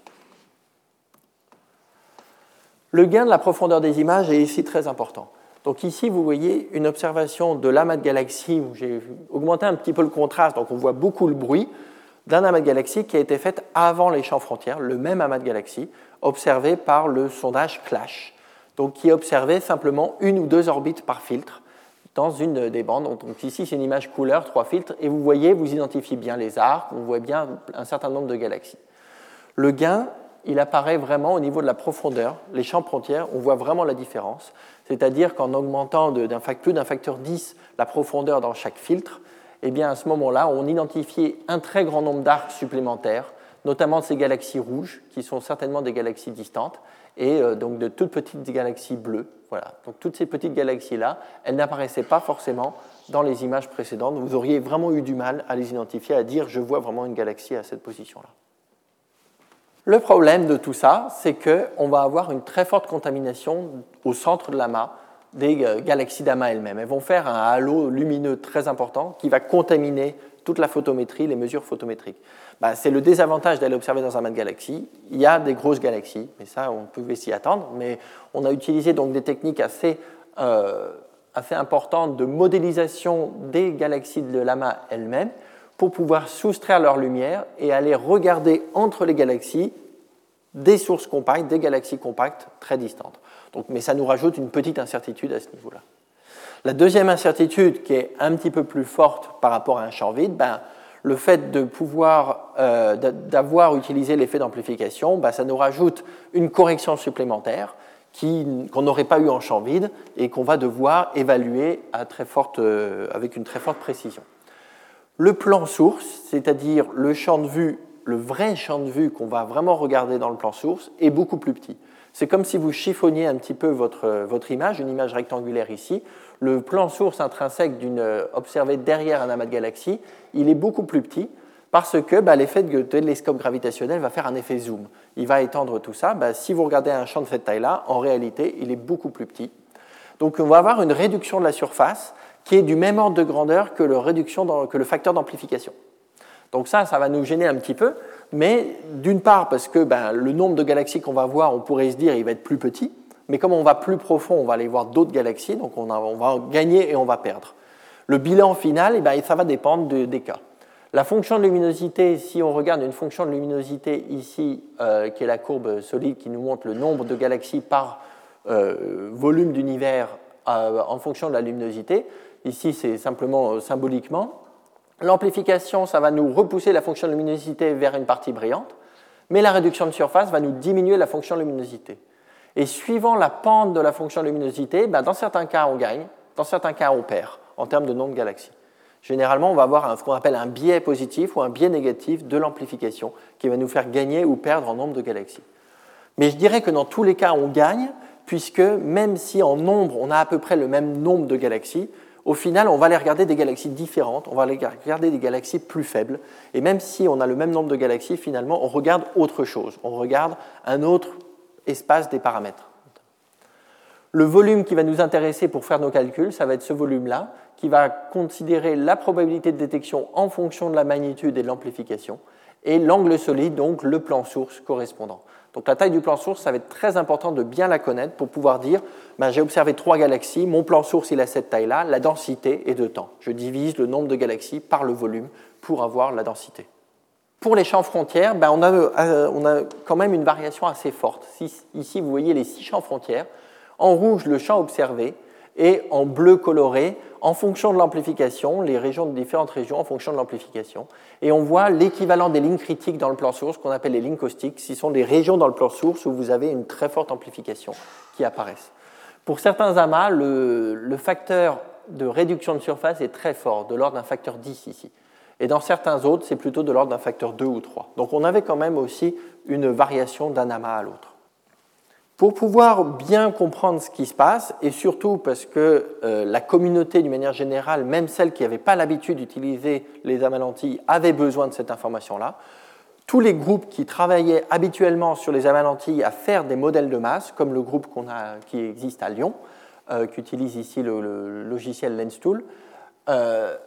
Le gain de la profondeur des images est ici très important. Donc ici, vous voyez une observation de l'amas de galaxies où j'ai augmenté un petit peu le contraste, donc on voit beaucoup le bruit, d'un amas de galaxies qui a été fait avant les champs frontières, le même amas de galaxies, observé par le sondage CLASH, donc qui observait simplement une ou deux orbites par filtre dans une des bandes. Donc ici, c'est une image couleur, trois filtres, et vous voyez, vous identifiez bien les arcs, on voit bien un certain nombre de galaxies. Le gain, il apparaît vraiment au niveau de la profondeur. Les champs frontières, on voit vraiment la différence, c'est-à-dire qu'en augmentant de, d'un facteur, plus d'un facteur dix la profondeur dans chaque filtre, eh bien, à ce moment-là, on identifiait un très grand nombre d'arcs supplémentaires, notamment de ces galaxies rouges, qui sont certainement des galaxies distantes, et euh, donc de toutes petites galaxies bleues. Voilà. Donc toutes ces petites galaxies-là, elles n'apparaissaient pas forcément dans les images précédentes. Vous auriez vraiment eu du mal à les identifier, à dire « je vois vraiment une galaxie à cette position-là ». Le problème de tout ça, c'est qu'on va avoir une très forte contamination au centre de l'amas, des galaxies d'amas elles-mêmes. Elles vont faire un halo lumineux très important qui va contaminer toute la photométrie, les mesures photométriques. Ben, c'est le désavantage d'aller observer dans un amas de galaxies. Il y a des grosses galaxies, mais ça, on pouvait s'y attendre. Mais on a utilisé donc des techniques assez, euh, assez importantes de modélisation des galaxies de l'amas elles-mêmes pour pouvoir soustraire leur lumière et aller regarder entre les galaxies des sources compactes, des galaxies compactes très distantes. Donc, mais ça nous rajoute une petite incertitude à ce niveau-là. La deuxième incertitude, qui est un petit peu plus forte par rapport à un champ vide, ben, le fait de pouvoir, euh, d'avoir utilisé l'effet d'amplification, bah, ça nous rajoute une correction supplémentaire qui, qu'on n'aurait pas eu en champ vide et qu'on va devoir évaluer à très forte, euh, avec une très forte précision. Le plan source, c'est-à-dire le champ de vue, le vrai champ de vue qu'on va vraiment regarder dans le plan source, est beaucoup plus petit. C'est comme si vous chiffonniez un petit peu votre, votre image, une image rectangulaire ici. Le plan source intrinsèque d'une observé derrière un amas de galaxies, il est beaucoup plus petit parce que bah, l'effet de télescope gravitationnel va faire un effet zoom. Il va étendre tout ça. Bah, si vous regardez un champ de cette taille-là, en réalité, il est beaucoup plus petit. Donc on va avoir une réduction de la surface qui est du même ordre de grandeur que le, réduction dans, que le facteur d'amplification. Donc ça, ça va nous gêner un petit peu, mais d'une part parce que ben, le nombre de galaxies qu'on va voir, on pourrait se dire il va être plus petit, mais comme on va plus profond, on va aller voir d'autres galaxies, donc on, a, on va gagner et on va perdre. Le bilan final, eh ben, ça va dépendre de, des cas. La fonction de luminosité, si on regarde une fonction de luminosité ici, euh, qui est la courbe solide qui nous montre le nombre de galaxies par euh, volume d'univers euh, en fonction de la luminosité, ici c'est simplement euh, symboliquement. L'amplification, ça va nous repousser la fonction de luminosité vers une partie brillante, mais la réduction de surface va nous diminuer la fonction de luminosité. Et suivant la pente de la fonction de luminosité, ben dans certains cas on gagne, dans certains cas on perd en termes de nombre de galaxies. Généralement, on va avoir un, ce qu'on appelle un biais positif ou un biais négatif de l'amplification qui va nous faire gagner ou perdre en nombre de galaxies. Mais je dirais que dans tous les cas, on gagne, puisque même si en nombre, on a à peu près le même nombre de galaxies, au final, on va aller regarder des galaxies différentes, on va aller regarder des galaxies plus faibles, et même si on a le même nombre de galaxies, finalement, on regarde autre chose, on regarde un autre espace des paramètres. Le volume qui va nous intéresser pour faire nos calculs, ça va être ce volume-là, qui va considérer la probabilité de détection en fonction de la magnitude et de l'amplification, et l'angle solide, donc le plan source correspondant. Donc la taille du plan source, ça va être très important de bien la connaître pour pouvoir dire ben, j'ai observé trois galaxies, mon plan source il a cette taille-là, la densité est de temps. Je divise le nombre de galaxies par le volume pour avoir la densité. Pour les champs frontières, ben, on, a, euh, on a quand même une variation assez forte. Ici, vous voyez les six champs frontières. En rouge, le champ observé, et en bleu coloré, en fonction de l'amplification, les régions de différentes régions en fonction de l'amplification. Et on voit l'équivalent des lignes critiques dans le plan source, qu'on appelle les lignes caustiques. Ce sont des régions dans le plan source où vous avez une très forte amplification qui apparaissent. Pour certains amas, le, le facteur de réduction de surface est très fort, de l'ordre d'un facteur dix ici. Et dans certains autres, c'est plutôt de l'ordre d'un facteur deux ou trois. Donc on avait quand même aussi une variation d'un amas à l'autre. Pour pouvoir bien comprendre ce qui se passe, et surtout parce que euh, la communauté, d'une manière générale, même celle qui n'avait pas l'habitude d'utiliser les amas lentilles, avait besoin de cette information-là, tous les groupes qui travaillaient habituellement sur les amas lentilles à faire des modèles de masse, comme le groupe qu'on a, qui existe à Lyon, euh, qui utilise ici le, le logiciel LensTool, euh,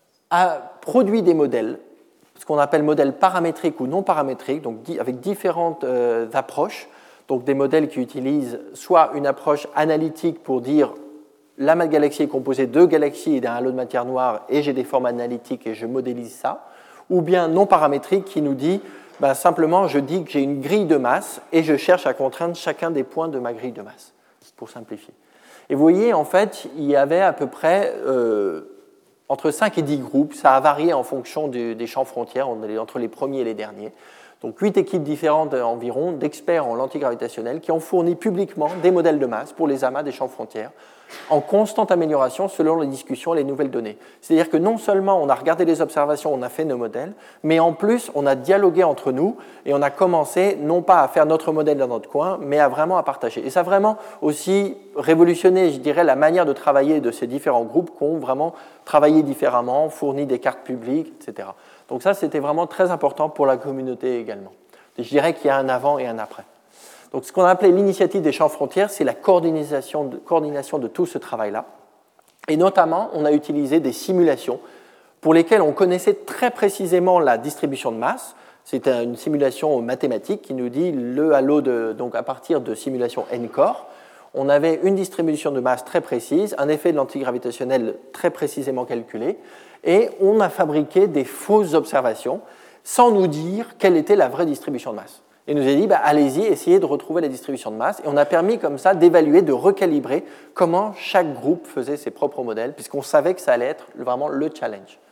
a produit des modèles, ce qu'on appelle modèles paramétriques ou non paramétriques, donc avec différentes euh, approches. Donc des modèles qui utilisent soit une approche analytique pour dire l'amas de galaxies est composé de galaxies et d'un halo de matière noire et j'ai des formes analytiques et je modélise ça, ou bien non paramétrique qui nous dit ben, simplement je dis que j'ai une grille de masse et je cherche à contraindre chacun des points de ma grille de masse, pour simplifier. Et vous voyez, en fait, il y avait à peu près euh, entre cinq et dix groupes, ça a varié en fonction du, des champs frontières, entre les premiers et les derniers. Donc huit équipes différentes environ d'experts en lentilles gravitationnelles qui ont fourni publiquement des modèles de masse pour les amas des champs frontières en constante amélioration selon les discussions et les nouvelles données. C'est-à-dire que non seulement on a regardé les observations, on a fait nos modèles, mais en plus on a dialogué entre nous et on a commencé non pas à faire notre modèle dans notre coin, mais à vraiment à partager. Et ça a vraiment aussi révolutionné, je dirais, la manière de travailler de ces différents groupes qui ont vraiment travaillé différemment, fourni des cartes publiques, et cetera. Donc ça, c'était vraiment très important pour la communauté également. Et je dirais qu'il y a un avant et un après. Donc ce qu'on a appelé l'initiative des champs frontières, c'est la coordination de, coordination de tout ce travail-là. Et notamment, on a utilisé des simulations pour lesquelles on connaissait très précisément la distribution de masse. C'était une simulation mathématique qui nous dit le halo, de, donc à partir de simulation N-core, on avait une distribution de masse très précise, un effet de lentille gravitationnelle très précisément calculé, et on a fabriqué des fausses observations sans nous dire quelle était la vraie distribution de masse. Et nous a dit, bah, allez-y, essayez de retrouver la distribution de masse. Et on a permis comme ça d'évaluer, de recalibrer comment chaque groupe faisait ses propres modèles, puisqu'on savait que ça allait être vraiment le challenge.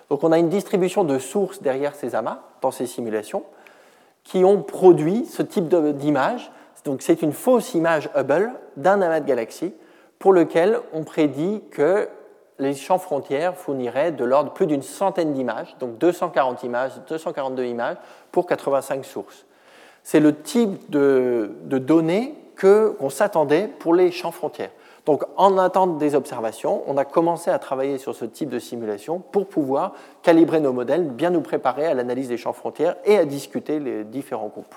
Donc on a une distribution de sources derrière ces amas, dans ces simulations, qui ont produit ce type d'image. Donc c'est une fausse image Hubble d'un amas de galaxies pour lequel on prédit que les champs frontières fourniraient de l'ordre plus d'une centaine d'images, donc deux cent quarante images, deux cent quarante-deux images pour quatre-vingt-cinq sources. C'est le type de, de données que, qu'on s'attendait pour les champs frontières. Donc, en attente des observations, on a commencé à travailler sur ce type de simulation pour pouvoir calibrer nos modèles, bien nous préparer à l'analyse des champs frontières et à discuter les différents groupes.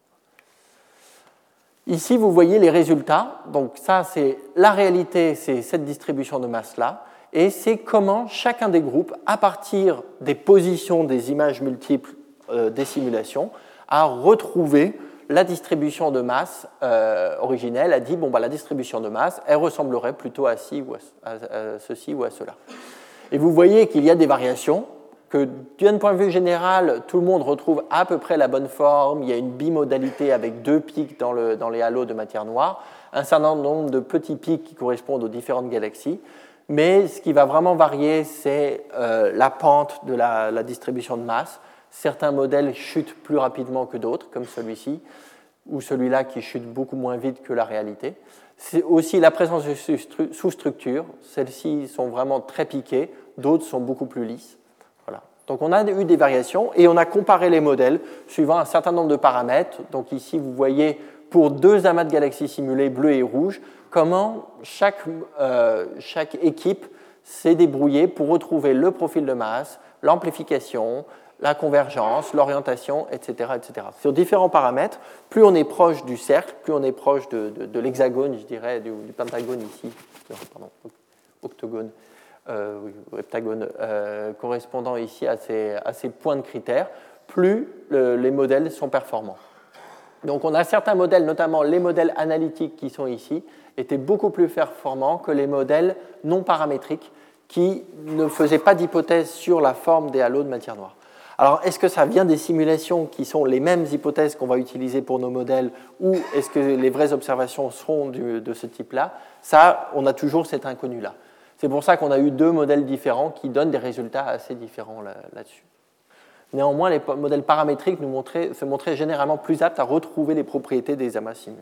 Ici, vous voyez les résultats. Donc, ça, c'est la réalité, c'est cette distribution de masse-là. Et c'est comment chacun des groupes, à partir des positions des images multiples euh, des simulations, a retrouvé la distribution de masse euh, originelle, a dit bon, bah, la distribution de masse, elle ressemblerait plutôt à, ci ou à, à, à ceci ou à cela. Et vous voyez qu'il y a des variations, que d'un point de vue général, tout le monde retrouve à peu près la bonne forme, il y a une bimodalité avec deux pics dans, le, dans les halos de matière noire, un certain nombre de petits pics qui correspondent aux différentes galaxies, mais ce qui va vraiment varier, c'est euh, la pente de la, la distribution de masse. Certains modèles chutent plus rapidement que d'autres, comme celui-ci, ou celui-là qui chute beaucoup moins vite que la réalité. C'est aussi la présence de sous-structures. Celles-ci sont vraiment très piquées, d'autres sont beaucoup plus lisses. Voilà. Donc on a eu des variations et on a comparé les modèles suivant un certain nombre de paramètres. Donc ici, vous voyez pour deux amas de galaxies simulés, bleu et rouge, comment chaque, euh, chaque équipe s'est débrouillée pour retrouver le profil de masse, l'amplification, la convergence, l'orientation, et cetera, et cetera. Sur différents paramètres, plus on est proche du cercle, plus on est proche de, de, de l'hexagone, je dirais, du, du pentagone ici, pardon, octogone, euh, oui, heptagone, euh, correspondant ici à ces, à ces points de critères, plus le, les modèles sont performants. Donc on a certains modèles, notamment les modèles analytiques qui sont ici, étaient beaucoup plus performants que les modèles non paramétriques qui ne faisaient pas d'hypothèse sur la forme des halos de matière noire. Alors, est-ce que ça vient des simulations qui sont les mêmes hypothèses qu'on va utiliser pour nos modèles ou est-ce que les vraies observations seront du, de ce type-là? Ça, on a toujours cet inconnu-là. C'est pour ça qu'on a eu deux modèles différents qui donnent des résultats assez différents là, là-dessus. Néanmoins, les modèles paramétriques nous montraient, se montraient généralement plus aptes à retrouver les propriétés des amas simulés.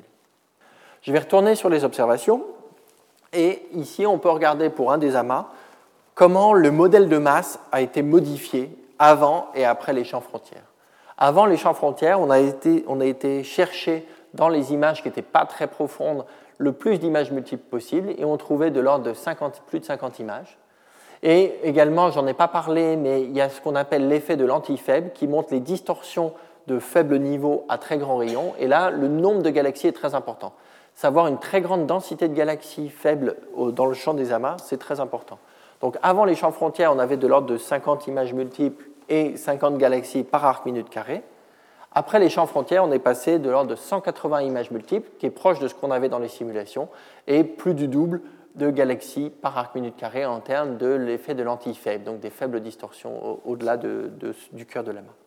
Je vais retourner sur les observations et ici, on peut regarder pour un des amas comment le modèle de masse a été modifié avant et après les champs frontières. Avant les champs frontières, on a été, on a été chercher dans les images qui n'étaient pas très profondes le plus d'images multiples possible et on trouvait de l'ordre de cinquante, plus de cinquante images. Et également, j'en ai pas parlé, mais il y a ce qu'on appelle l'effet de lentille faible qui montre les distorsions de faible niveau à très grand rayon. Et là, le nombre de galaxies est très important. Savoir une très grande densité de galaxies faibles dans le champ des amas, c'est très important. Donc avant les champs frontières, on avait de l'ordre de cinquante images multiples et cinquante galaxies par arc minute carré. Après les champs frontières, on est passé de l'ordre de cent quatre-vingts images multiples, qui est proche de ce qu'on avait dans les simulations, et plus du double de galaxies par arc minute carré en termes de l'effet de lentille faible, donc des faibles distorsions au-delà de, de, du cœur de l'amas.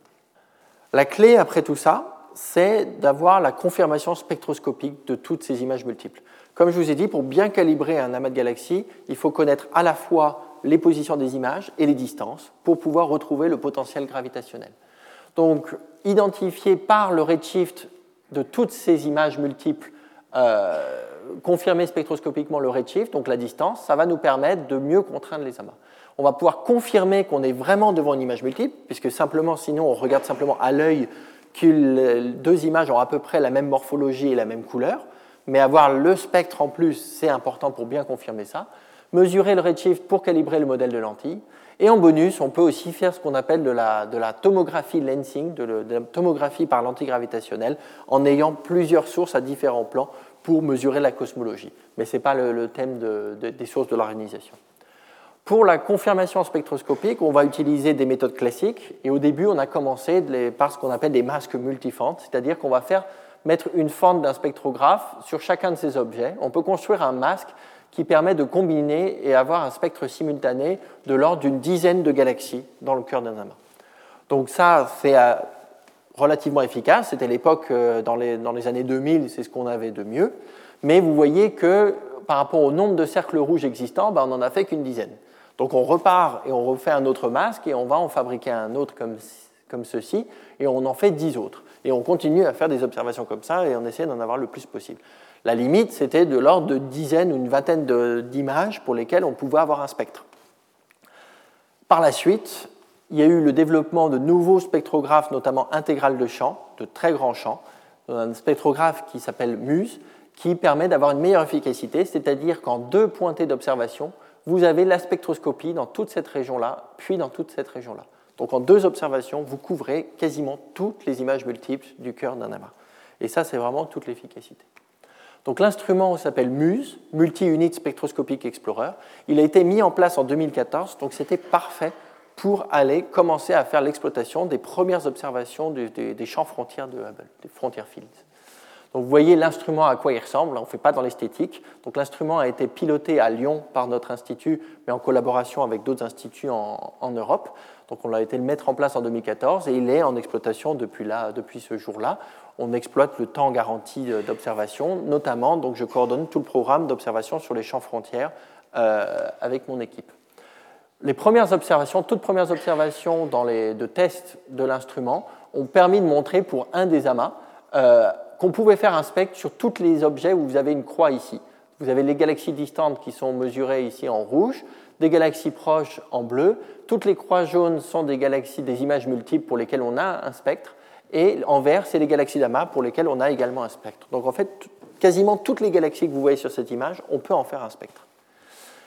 La clé après tout ça, c'est d'avoir la confirmation spectroscopique de toutes ces images multiples. Comme je vous ai dit, pour bien calibrer un amas de galaxies, il faut connaître à la fois les positions des images et les distances pour pouvoir retrouver le potentiel gravitationnel. Donc, identifier par le redshift de toutes ces images multiples, euh, confirmer spectroscopiquement le redshift, donc la distance, ça va nous permettre de mieux contraindre les amas. On va pouvoir confirmer qu'on est vraiment devant une image multiple, puisque simplement, sinon, on regarde simplement à l'œil que les deux images ont à peu près la même morphologie et la même couleur, mais avoir le spectre en plus, c'est important pour bien confirmer ça. Mesurer le redshift pour calibrer le modèle de lentille. Et en bonus, on peut aussi faire ce qu'on appelle de la, de la tomographie lensing, de, le, de la tomographie par lentille gravitationnelle, en ayant plusieurs sources à différents plans pour mesurer la cosmologie. Mais ce n'est pas le, le thème de, de, des sources de l'organisation. Pour la confirmation spectroscopique, on va utiliser des méthodes classiques. Et au début, on a commencé les, par ce qu'on appelle des masques multifentes, c'est-à-dire qu'on va faire mettre une fente d'un spectrographe sur chacun de ces objets. On peut construire un masque qui permet de combiner et avoir un spectre simultané de l'ordre d'une dizaine de galaxies dans le cœur d'un amas. Donc ça, c'est relativement efficace. C'était l'époque, dans les, dans les années deux mille, c'est ce qu'on avait de mieux. Mais vous voyez que par rapport au nombre de cercles rouges existants, ben on n'en a fait qu'une dizaine. Donc on repart et on refait un autre masque et on va en fabriquer un autre comme, comme ceci et on en fait dix autres. Et on continue à faire des observations comme ça et on essaie d'en avoir le plus possible. La limite, c'était de l'ordre de dizaines ou une vingtaine d'images pour lesquelles on pouvait avoir un spectre. Par la suite, il y a eu le développement de nouveaux spectrographes, notamment intégral de champ, de très grands champs. Un spectrographe qui s'appelle MUSE, qui permet d'avoir une meilleure efficacité, c'est-à-dire qu'en deux pointées d'observation, vous avez la spectroscopie dans toute cette région-là, puis dans toute cette région-là. Donc en deux observations, vous couvrez quasiment toutes les images multiples du cœur d'un amas. Et ça, c'est vraiment toute l'efficacité. Donc l'instrument s'appelle MUSE, Multi-Unit Spectroscopic Explorer. Il a été mis en place en deux mille quatorze, donc c'était parfait pour aller commencer à faire l'exploitation des premières observations des, des, des champs frontières de Hubble, des frontier fields. Donc vous voyez l'instrument à quoi il ressemble, on ne fait pas dans l'esthétique. Donc l'instrument a été piloté à Lyon par notre institut, mais en collaboration avec d'autres instituts en, en Europe. Donc on a été le mettre en place en deux mille quatorze et il est en exploitation depuis, là, depuis ce jour-là. On exploite le temps garanti d'observation, notamment, donc je coordonne tout le programme d'observation sur les champs frontières euh, avec mon équipe. Les premières observations, toutes premières observations dans les, de tests de l'instrument ont permis de montrer pour un des amas euh, qu'on pouvait faire un spectre sur tous les objets où vous avez une croix ici. Vous avez les galaxies distantes qui sont mesurées ici en rouge, des galaxies proches en bleu. Toutes les croix jaunes sont des galaxies, des images multiples pour lesquelles on a un spectre. Et en vert, c'est les galaxies d'amas pour lesquelles on a également un spectre. Donc en fait, quasiment toutes les galaxies que vous voyez sur cette image, on peut en faire un spectre. Pourquoi ?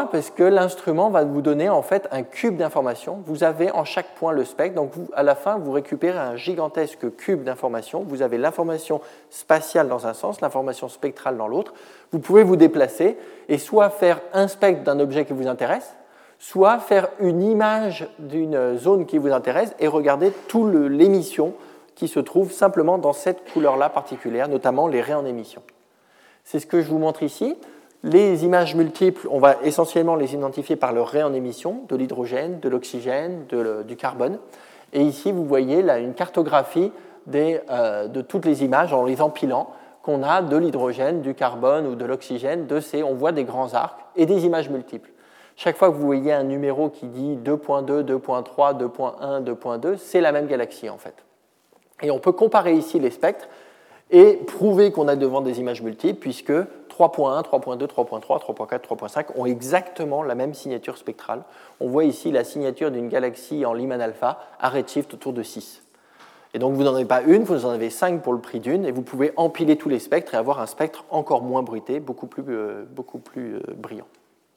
Parce que l'instrument va vous donner en fait un cube d'informations. Vous avez en chaque point le spectre. Donc vous, à la fin, vous récupérez un gigantesque cube d'informations. Vous avez l'information spatiale dans un sens, l'information spectrale dans l'autre. Vous pouvez vous déplacer et soit faire un spectre d'un objet qui vous intéresse, soit faire une image d'une zone qui vous intéresse et regarder toute l'émission qui se trouve simplement dans cette couleur-là particulière, notamment les raies en émission. C'est ce que je vous montre ici. Les images multiples, on va essentiellement les identifier par leur ray en émission, de l'hydrogène, de l'oxygène, de, du carbone. Et ici, vous voyez là, une cartographie des, euh, de toutes les images en les empilant qu'on a de l'hydrogène, du carbone ou de l'oxygène. De ces, on voit des grands arcs et des images multiples. Chaque fois que vous voyez un numéro qui dit deux point deux, deux point trois, deux point un, deux point deux, c'est la même galaxie en fait. Et on peut comparer ici les spectres et prouver qu'on a devant des images multiples puisque trois point un, trois point deux, trois point trois, trois point quatre, trois point cinq ont exactement la même signature spectrale. On voit ici la signature d'une galaxie en Lyman alpha à redshift autour de six. Et donc vous n'en avez pas une, vous en avez cinq pour le prix d'une, et vous pouvez empiler tous les spectres et avoir un spectre encore moins bruité, beaucoup plus, euh, beaucoup plus euh, brillant.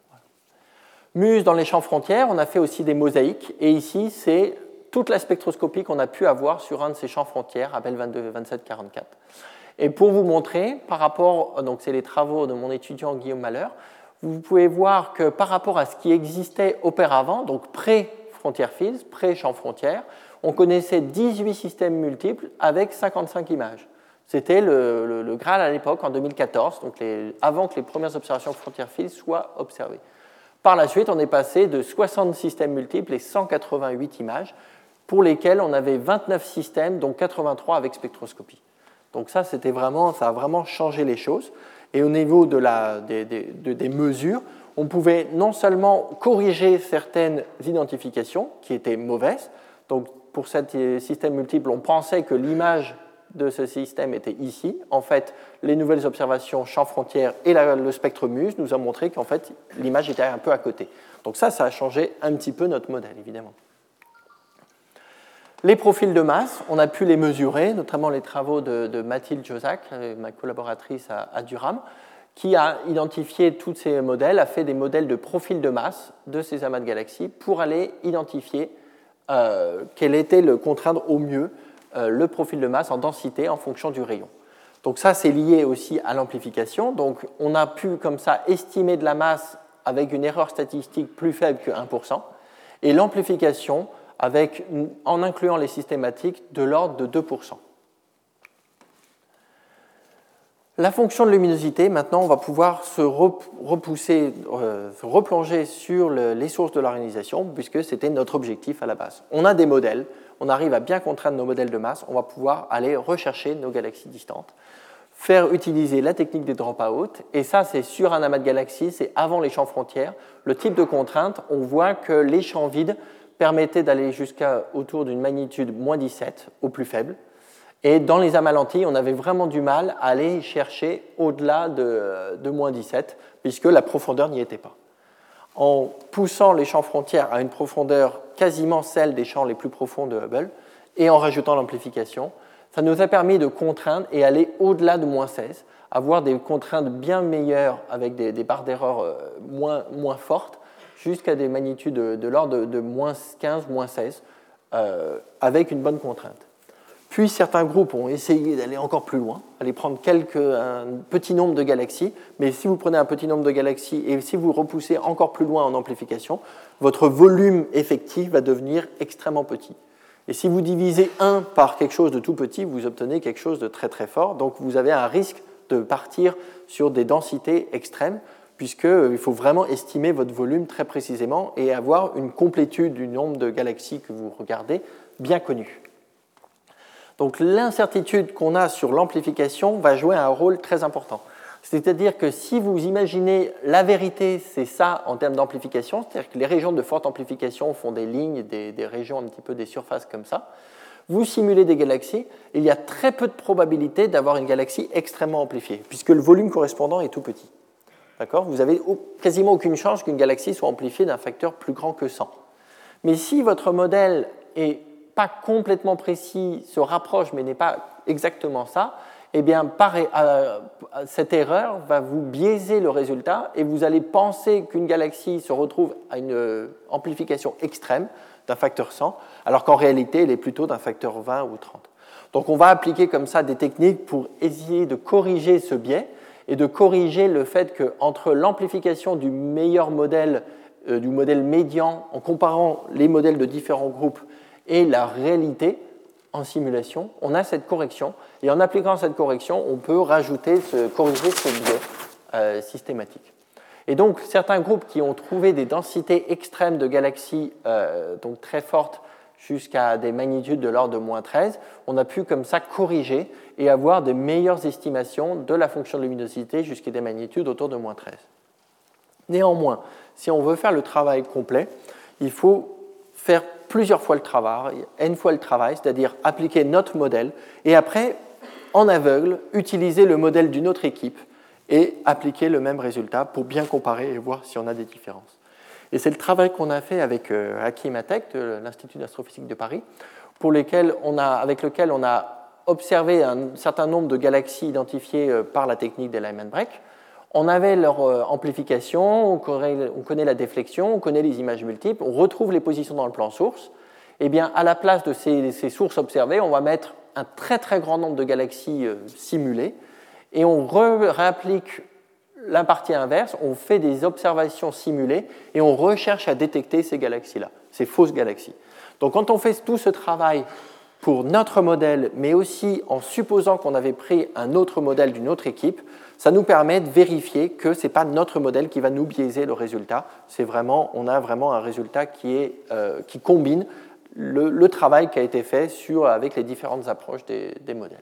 Voilà. MUSE dans les champs frontières, on a fait aussi des mosaïques, et ici c'est toute la spectroscopie qu'on a pu avoir sur un de ces champs frontières, Abel vingt-deux, vingt-sept, quarante-quatre. Et pour vous montrer, par rapport, donc c'est les travaux de mon étudiant Guillaume Malheur, vous pouvez voir que par rapport à ce qui existait auparavant, donc pré-frontier fields, pré-champ frontière, on connaissait dix-huit systèmes multiples avec cinquante-cinq images. C'était le, le, le Graal à l'époque, en deux mille quatorze, donc les, avant que les premières observations frontier fields soient observées. Par la suite, on est passé de soixante systèmes multiples et cent quatre-vingt-huit images, pour lesquels on avait vingt-neuf systèmes, dont quatre-vingt-trois avec spectroscopie. Donc ça, c'était vraiment, ça a vraiment changé les choses. Et au niveau de la, des, des, des mesures, on pouvait non seulement corriger certaines identifications qui étaient mauvaises. Donc pour ce système multiple, on pensait que l'image de ce système était ici. En fait, les nouvelles observations champ frontière et la, le spectre MUSE nous ont montré qu'en fait, l'image était un peu à côté. Donc ça, ça a changé un petit peu notre modèle, évidemment. Les profils de masse, on a pu les mesurer, notamment les travaux de, de Mathilde Josac, ma collaboratrice à, à Durham, qui a identifié tous ces modèles, a fait des modèles de profil de masse de ces amas de galaxies pour aller identifier euh, quel était le contraindre au mieux euh, le profil de masse en densité en fonction du rayon. Donc ça, c'est lié aussi à l'amplification. Donc on a pu comme ça estimer de la masse avec une erreur statistique plus faible que un pour cent, et l'amplification avec, en incluant les systématiques, de l'ordre de deux pour cent. La fonction de luminosité, maintenant, on va pouvoir se repousser, euh, se replonger sur le, les sources de l'organisation, puisque c'était notre objectif à la base. On a des modèles, on arrive à bien contraindre nos modèles de masse, on va pouvoir aller rechercher nos galaxies distantes. faire utiliser la technique des drop-out, et ça c'est sur un amas de galaxies, c'est avant les champs frontières. Le type de contrainte, on voit que les champs vides permettaient d'aller jusqu'à autour d'une magnitude moins dix-sept au plus faible, et dans les amas lentilles, on avait vraiment du mal à aller chercher au-delà de, de moins dix-sept, puisque la profondeur n'y était pas. En poussant les champs frontières à une profondeur quasiment celle des champs les plus profonds de Hubble, et en rajoutant l'amplification, ça nous a permis de contraindre et aller au-delà de moins seize, avoir des contraintes bien meilleures avec des, des barres d'erreur moins, moins fortes, jusqu'à des magnitudes de, de l'ordre de, de moins quinze, moins seize, euh, avec une bonne contrainte. Puis certains groupes ont essayé d'aller encore plus loin, aller prendre quelques, un petit nombre de galaxies, mais si vous prenez un petit nombre de galaxies et si vous repoussez encore plus loin en amplification, votre volume effectif va devenir extrêmement petit. Et si vous divisez un par quelque chose de tout petit, vous obtenez quelque chose de très très fort, donc vous avez un risque de partir sur des densités extrêmes, puisqu'il faut vraiment estimer votre volume très précisément et avoir une complétude du nombre de galaxies que vous regardez bien connue. Donc l'incertitude qu'on a sur l'amplification va jouer un rôle très important. C'est-à-dire que si vous imaginez la vérité, c'est ça en termes d'amplification, c'est-à-dire que les régions de forte amplification font des lignes, des, des régions un petit peu des surfaces comme ça, vous simulez des galaxies, il y a très peu de probabilité d'avoir une galaxie extrêmement amplifiée, puisque le volume correspondant est tout petit. D'accord ? Vous n'avez quasiment aucune chance qu'une galaxie soit amplifiée d'un facteur plus grand que cent. Mais si votre modèle est pas complètement précis, se rapproche mais n'est pas exactement ça, eh bien, pareil, euh, cette erreur va vous biaiser le résultat et vous allez penser qu'une galaxie se retrouve à une euh, amplification extrême d'un facteur cent, alors qu'en réalité, elle est plutôt d'un facteur vingt ou trente. Donc, on va appliquer comme ça des techniques pour essayer de corriger ce biais et de corriger le fait qu'entre l'amplification du meilleur modèle, euh, du modèle médian, en comparant les modèles de différents groupes, et la réalité en simulation, on a cette correction, et en appliquant cette correction, on peut rajouter, ce, corriger ce biais euh, systématique. Et donc, certains groupes qui ont trouvé des densités extrêmes de galaxies euh, donc très fortes jusqu'à des magnitudes de l'ordre de moins treize, on a pu comme ça corriger et avoir de meilleures estimations de la fonction de luminosité jusqu'à des magnitudes autour de moins treize. Néanmoins, si on veut faire le travail complet, il faut faire plusieurs fois le travail, n fois le travail, c'est-à-dire appliquer notre modèle, et après, en aveugle, utiliser le modèle d'une autre équipe et appliquer le même résultat pour bien comparer et voir si on a des différences. Et c'est le travail qu'on a fait avec euh, Hakimatech, de l'Institut d'astrophysique de Paris, pour lesquels on a, avec lequel on a observé un certain nombre de galaxies identifiées euh, par la technique des Lyman break. On avait leur amplification, on connaît, on connaît la déflexion, on connaît les images multiples, on retrouve les positions dans le plan source. Eh bien, à la place de ces, ces sources observées, on va mettre un très très grand nombre de galaxies euh, simulées et on re, réapplique la partie inverse, on fait des observations simulées et on recherche à détecter ces galaxies-là, ces fausses galaxies. Donc, quand on fait tout ce travail pour notre modèle, mais aussi en supposant qu'on avait pris un autre modèle d'une autre équipe, ça nous permet de vérifier que ce n'est pas notre modèle qui va nous biaiser le résultat. C'est vraiment, on a vraiment un résultat qui, est, euh, qui combine le, le travail qui a été fait sur, avec les différentes approches des, des modèles.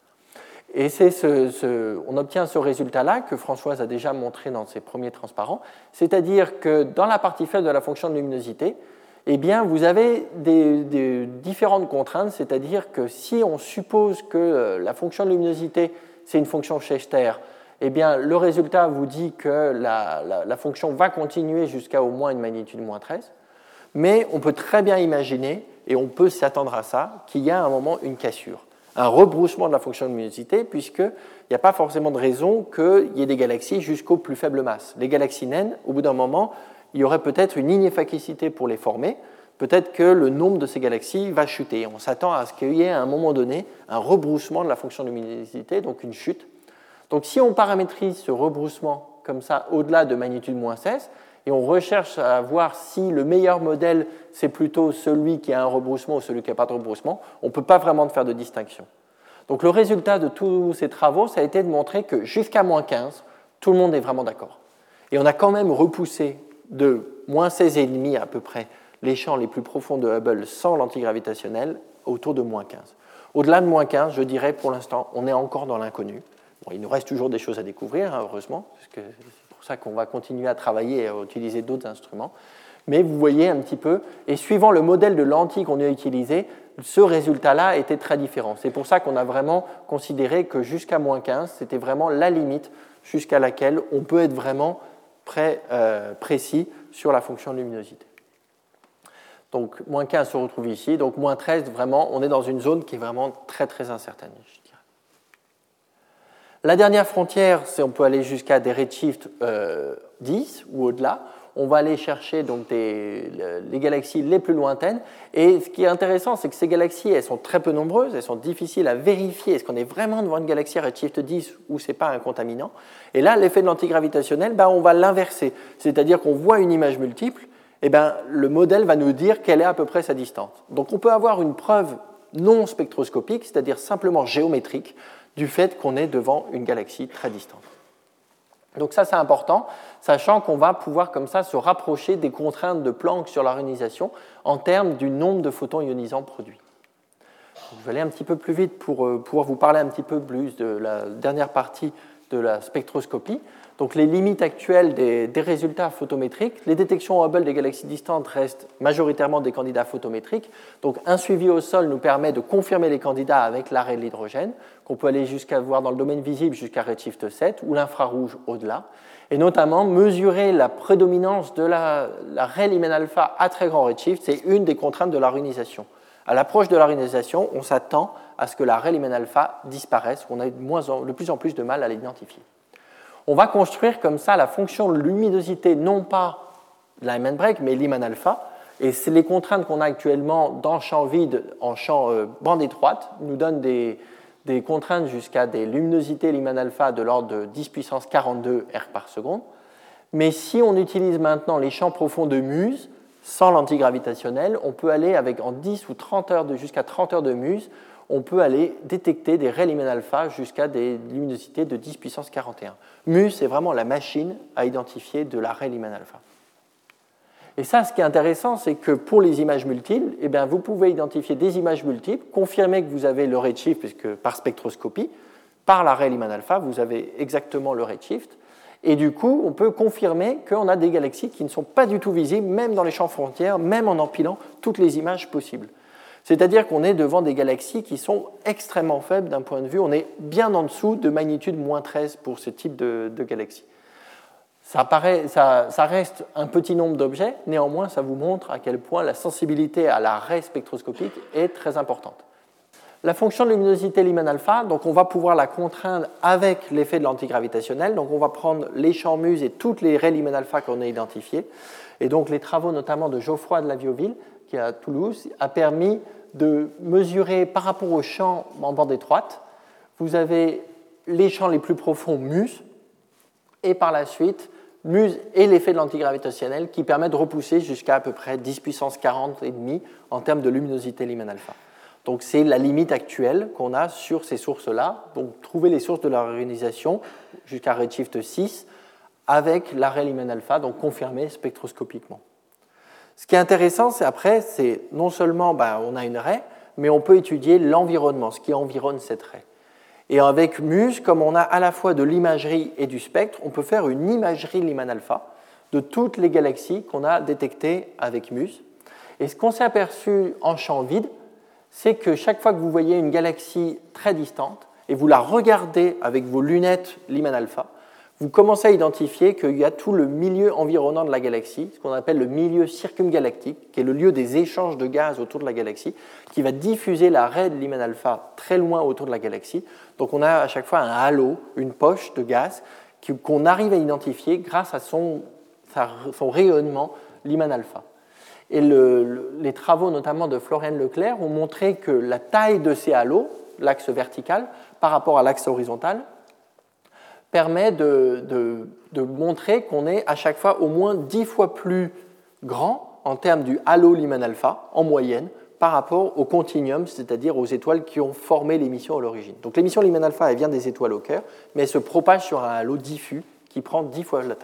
Et c'est ce, ce, on obtient ce résultat-là que Françoise a déjà montré dans ses premiers transparents, c'est-à-dire que dans la partie faible de la fonction de luminosité, eh bien, vous avez des, des différentes contraintes, c'est-à-dire que si on suppose que la fonction de luminosité, c'est une fonction Schechter, eh bien, le résultat vous dit que la, la, la fonction va continuer jusqu'à au moins une magnitude moins treize, mais on peut très bien imaginer, et on peut s'attendre à ça, qu'il y a à un moment une cassure, un rebroussement de la fonction de luminosité, puisqu'il n'y a pas forcément de raison qu'il y ait des galaxies jusqu'aux plus faibles masses. Les galaxies naines, au bout d'un moment, il y aurait peut-être une inefficacité pour les former, peut-être que le nombre de ces galaxies va chuter. On s'attend à ce qu'il y ait à un moment donné un rebroussement de la fonction de luminosité, donc une chute. Donc si on paramétrise ce rebroussement comme ça au-delà de magnitude moins seize, et on recherche à voir si le meilleur modèle, c'est plutôt celui qui a un rebroussement ou celui qui n'a pas de rebroussement, on ne peut pas vraiment faire de distinction. Donc le résultat de tous ces travaux, ça a été de montrer que jusqu'à moins quinze, tout le monde est vraiment d'accord. Et on a quand même repoussé de moins seize virgule cinq à peu près les champs les plus profonds de Hubble sans l'antigravitationnel autour de moins quinze. Au-delà de moins quinze, je dirais pour l'instant, on est encore dans l'inconnu, Bon, il nous reste toujours des choses à découvrir, hein, heureusement, parce que c'est pour ça qu'on va continuer à travailler et à utiliser d'autres instruments. Mais vous voyez un petit peu, et suivant le modèle de lentille qu'on a utilisé, ce résultat-là était très différent. C'est pour ça qu'on a vraiment considéré que jusqu'à moins quinze, c'était vraiment la limite jusqu'à laquelle on peut être vraiment très euh, précis sur la fonction de luminosité. Donc, moins quinze se retrouve ici. Donc, moins treize, vraiment, on est dans une zone qui est vraiment très, très incertaine, je dirais. La dernière frontière, c'est on peut aller jusqu'à des redshifts euh, dix ou au-delà. On va aller chercher donc des, les galaxies les plus lointaines. Et ce qui est intéressant, c'est que ces galaxies, elles sont très peu nombreuses, elles sont difficiles à vérifier. Est-ce qu'on est vraiment devant une galaxie à redshift dix ou ce n'est pas un contaminant? Et là, l'effet de l'antigravitationnel, ben, on va l'inverser. C'est-à-dire qu'on voit une image multiple, et ben, le modèle va nous dire quelle est à peu près sa distance. Donc on peut avoir une preuve non spectroscopique, c'est-à-dire simplement géométrique, du fait qu'on est devant une galaxie très distante. Donc ça, c'est important, sachant qu'on va pouvoir comme ça se rapprocher des contraintes de Planck sur l'ionisation en termes du nombre de photons ionisants produits. Je vais aller un petit peu plus vite pour pouvoir vous parler un petit peu plus de la dernière partie de la spectroscopie. Donc les limites actuelles des, des résultats photométriques, les détections Hubble des galaxies distantes restent majoritairement des candidats photométriques. Donc un suivi au sol nous permet de confirmer les candidats avec l'arrêt de l'hydrogène, qu'on peut aller jusqu'à voir dans le domaine visible jusqu'à redshift sept ou l'infrarouge au-delà, et notamment mesurer la prédominance de la, la raie Lyman alpha à très grand redshift, c'est une des contraintes de l'arénisation. À l'approche de l'arénisation, on s'attend à ce que la raie Lyman alpha disparaisse, on a de, moins en, de plus en plus de mal à l'identifier. On va construire comme ça la fonction de luminosité, non pas Lyman break, mais Lyman alpha. Et c'est les contraintes qu'on a actuellement dans champ vide, en champ euh, bande étroite, nous donnent des, des contraintes jusqu'à des luminosités Lyman alpha de l'ordre de dix puissance quarante-deux R par seconde. Mais si on utilise maintenant les champs profonds de Muse, sans l'antigravitationnel, on peut aller avec en dix ou trente heures de, jusqu'à trente heures de Muse, on peut aller détecter des raies Lyman alpha jusqu'à des luminosités de dix puissance quarante et un. Muse, c'est vraiment la machine à identifier de la raie Lyman alpha. Et ça, ce qui est intéressant, c'est que pour les images multiples, eh bien, vous pouvez identifier des images multiples, confirmer que vous avez le redshift, puisque par spectroscopie, par la raie Lyman alpha, vous avez exactement le redshift. Et du coup, on peut confirmer qu'on a des galaxies qui ne sont pas du tout visibles, même dans les champs frontières, même en empilant toutes les images possibles. C'est-à-dire qu'on est devant des galaxies qui sont extrêmement faibles d'un point de vue, on est bien en dessous de magnitude moins treize pour ce type de, de galaxies. Ça, paraît, ça, ça reste un petit nombre d'objets, néanmoins ça vous montre à quel point la sensibilité à la raie spectroscopique est très importante. La fonction de luminosité Lyman alpha, donc on va pouvoir la contraindre avec l'effet de l'antigravitationnel, donc on va prendre les champs Muse et toutes les raies Lyman alpha qu'on a identifiées, et donc les travaux notamment de Geoffroy de la Vioville, qui est à Toulouse, a permis de mesurer par rapport aux champs en bande étroite. Vous avez les champs les plus profonds Muse, et par la suite, Muse et l'effet de l'antigravitationnel qui permet de repousser jusqu'à à peu près dix puissance quarante et demi en termes de luminosité Lyman alpha. Donc c'est la limite actuelle qu'on a sur ces sources-là. Donc trouver les sources de la réionisation jusqu'à redshift six avec l'arrêt Lyman alpha, donc confirmé spectroscopiquement. Ce qui est intéressant, c'est après, c'est non seulement ben, on a une raie, mais on peut étudier l'environnement, ce qui environne cette raie. Et avec Muse, comme on a à la fois de l'imagerie et du spectre, on peut faire une imagerie Lyman alpha de toutes les galaxies qu'on a détectées avec Muse. Et ce qu'on s'est aperçu en champ vide, c'est que chaque fois que vous voyez une galaxie très distante et vous la regardez avec vos lunettes Lyman alpha, vous commencez à identifier qu'il y a tout le milieu environnant de la galaxie, ce qu'on appelle le milieu circumgalactique, qui est le lieu des échanges de gaz autour de la galaxie, qui va diffuser la raie de Lyman alpha très loin autour de la galaxie. Donc on a à chaque fois un halo, une poche de gaz qu'on arrive à identifier grâce à son, son rayonnement Lyman alpha. Et le, le, les travaux notamment de Florian Leclerc ont montré que la taille de ces halos, l'axe vertical, par rapport à l'axe horizontal, permet de, de, de montrer qu'on est à chaque fois au moins dix fois plus grand en termes du halo Lyman alpha, en moyenne, par rapport au continuum, c'est-à-dire aux étoiles qui ont formé l'émission à l'origine. Donc l'émission Lyman alpha, elle vient des étoiles au cœur, mais elle se propage sur un halo diffus qui prend dix fois la taille.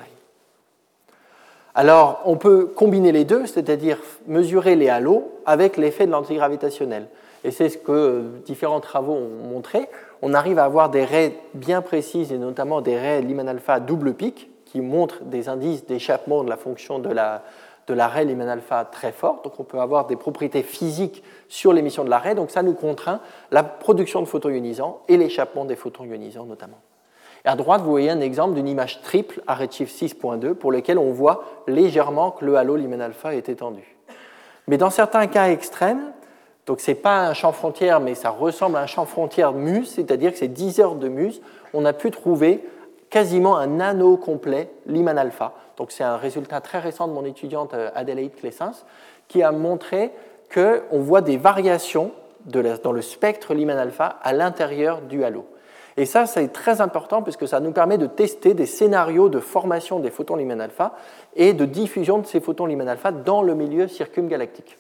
Alors, on peut combiner les deux, c'est-à-dire mesurer les halos avec l'effet de l'antigravitationnel. Et c'est ce que différents travaux ont montré. on arrive à avoir des raies bien précises, et notamment des raies Lyman alpha à double pic, qui montrent des indices d'échappement de la fonction de la, de la raie Lyman alpha très forte. Donc on peut avoir des propriétés physiques sur l'émission de la raie. Donc ça nous contraint la production de photons ionisants et l'échappement des photons ionisants notamment. Et à droite, vous voyez un exemple d'une image triple à redshift six point deux pour lequel on voit légèrement que le halo Lyman alpha est étendu. Mais dans certains cas extrêmes, donc ce n'est pas un champ frontière, mais ça ressemble à un champ frontière muse, c'est-à-dire que c'est dix heures de muse, on a pu trouver quasiment un anneau complet Lyman alpha. Donc c'est un résultat très récent de mon étudiante Adélaïde Clessens qui a montré qu'on voit des variations de la, dans le spectre Lyman alpha à l'intérieur du halo. Et ça, c'est très important parce que ça nous permet de tester des scénarios de formation des photons Lyman alpha et de diffusion de ces photons Lyman alpha dans le milieu circumgalactique.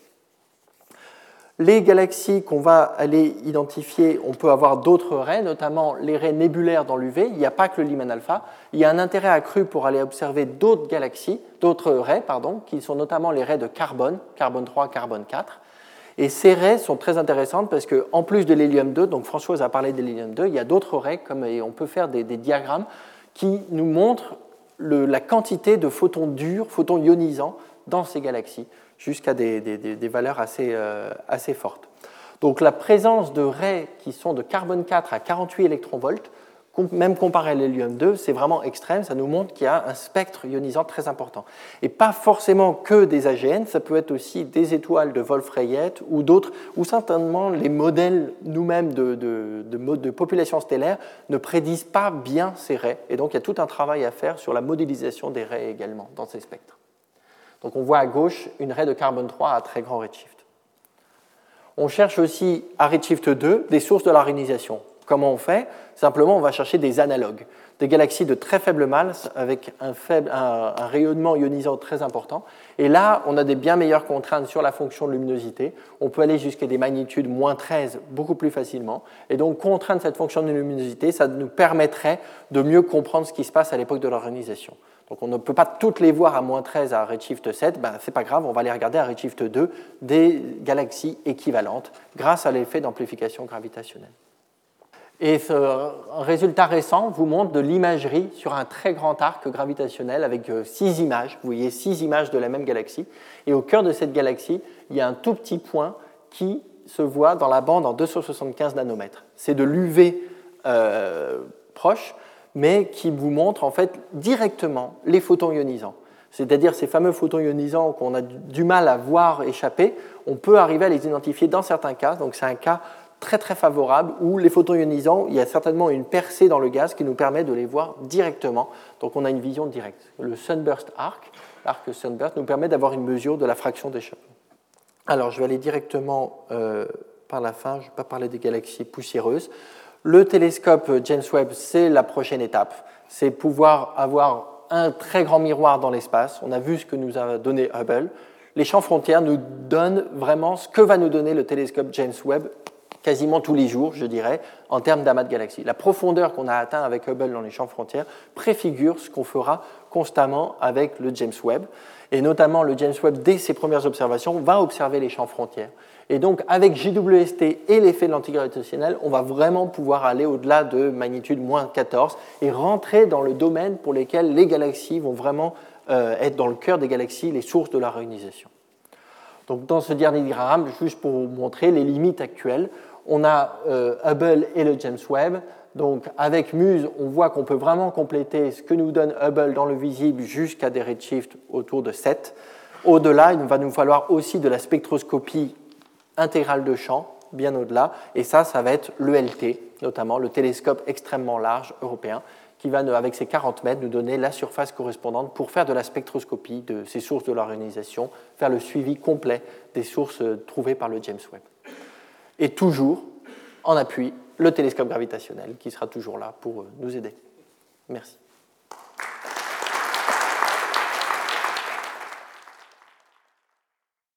Les galaxies qu'on va aller identifier, on peut avoir d'autres raies, notamment les raies nébulaires dans l'U V. Il n'y a pas que le Lyman alpha. Il y a un intérêt accru pour aller observer d'autres galaxies, d'autres raies, pardon, qui sont notamment les raies de carbone, carbone trois, carbone quatre. Et ces raies sont très intéressantes parce qu'en plus de l'hélium deux, donc Françoise a parlé de l'hélium deux, il y a d'autres raies, comme et on peut faire des, des diagrammes qui nous montrent le, la quantité de photons durs, photons ionisants dans ces galaxies, jusqu'à des, des, des valeurs assez, euh, assez fortes. Donc la présence de raies qui sont de carbone quatre à quarante-huit électronvolts, même comparé à l'hélium deux, c'est vraiment extrême, ça nous montre qu'il y a un spectre ionisant très important. Et pas forcément que des A G N, ça peut être aussi des étoiles de Wolf-Rayet ou d'autres, ou certainement les modèles nous-mêmes de, de, de, de population stellaire ne prédisent pas bien ces raies. Et donc il y a tout un travail à faire sur la modélisation des raies également dans ces spectres. Donc on voit à gauche une raie de carbone trois à très grand redshift. On cherche aussi à redshift deux des sources de la réionisation. Comment on fait ? Simplement, on va chercher des analogues, des galaxies de très faible masse avec un, faible, un, un rayonnement ionisant très important. Et là, on a des bien meilleures contraintes sur la fonction de luminosité. On peut aller jusqu'à des magnitudes moins treize beaucoup plus facilement. Et donc, contraindre cette fonction de luminosité, ça nous permettrait de mieux comprendre ce qui se passe à l'époque de la réionisation. Donc on ne peut pas toutes les voir à moins treize à redshift sept, ben, ce n'est pas grave, on va les regarder à redshift deux, des galaxies équivalentes, grâce à l'effet d'amplification gravitationnelle. Et ce résultat récent vous montre de l'imagerie sur un très grand arc gravitationnel avec six images. Vous voyez six images de la même galaxie. Et au cœur de cette galaxie, il y a un tout petit point qui se voit dans la bande en deux cent soixante-quinze nanomètres. C'est de l'U V euh, proche, mais qui vous montre en fait directement les photons ionisants. C'est-à-dire ces fameux photons ionisants qu'on a du mal à voir échapper, on peut arriver à les identifier dans certains cas. Donc c'est un cas très très favorable où les photons ionisants, il y a certainement une percée dans le gaz qui nous permet de les voir directement. Donc on a une vision directe. Le Sunburst Arc, l'arc Sunburst, nous permet d'avoir une mesure de la fraction d'échappement. Alors je vais aller directement euh, par la fin, je ne vais pas parler des galaxies poussiéreuses. Le télescope James Webb, c'est la prochaine étape. C'est pouvoir avoir un très grand miroir dans l'espace. On a vu ce que nous a donné Hubble. Les champs frontières nous donnent vraiment ce que va nous donner le télescope James Webb quasiment tous les jours, je dirais, en termes d'amas de galaxies. La profondeur qu'on a atteint avec Hubble dans les champs frontières préfigure ce qu'on fera constamment avec le James Webb. Et notamment, le James Webb, dès ses premières observations, va observer les champs frontières. Et donc, avec J W S T et l'effet de l'antigravitationnel, on va vraiment pouvoir aller au-delà de magnitude moins quatorze et rentrer dans le domaine pour lequel les galaxies vont vraiment euh, être dans le cœur des galaxies, les sources de la réionisation. Donc, dans ce dernier diagramme, juste pour vous montrer les limites actuelles, on a euh, Hubble et le James Webb. Donc, avec MUSE, on voit qu'on peut vraiment compléter ce que nous donne Hubble dans le visible jusqu'à des redshifts autour de sept. Au-delà, il va nous falloir aussi de la spectroscopie intégrale de champ, bien au-delà. Et ça, ça va être l'E L T, notamment le télescope extrêmement large européen, qui va, avec ses quarante mètres, nous donner la surface correspondante pour faire de la spectroscopie de ces sources de l'organisation, faire le suivi complet des sources trouvées par le James Webb. Et toujours, en appui, le télescope gravitationnel qui sera toujours là pour nous aider. Merci.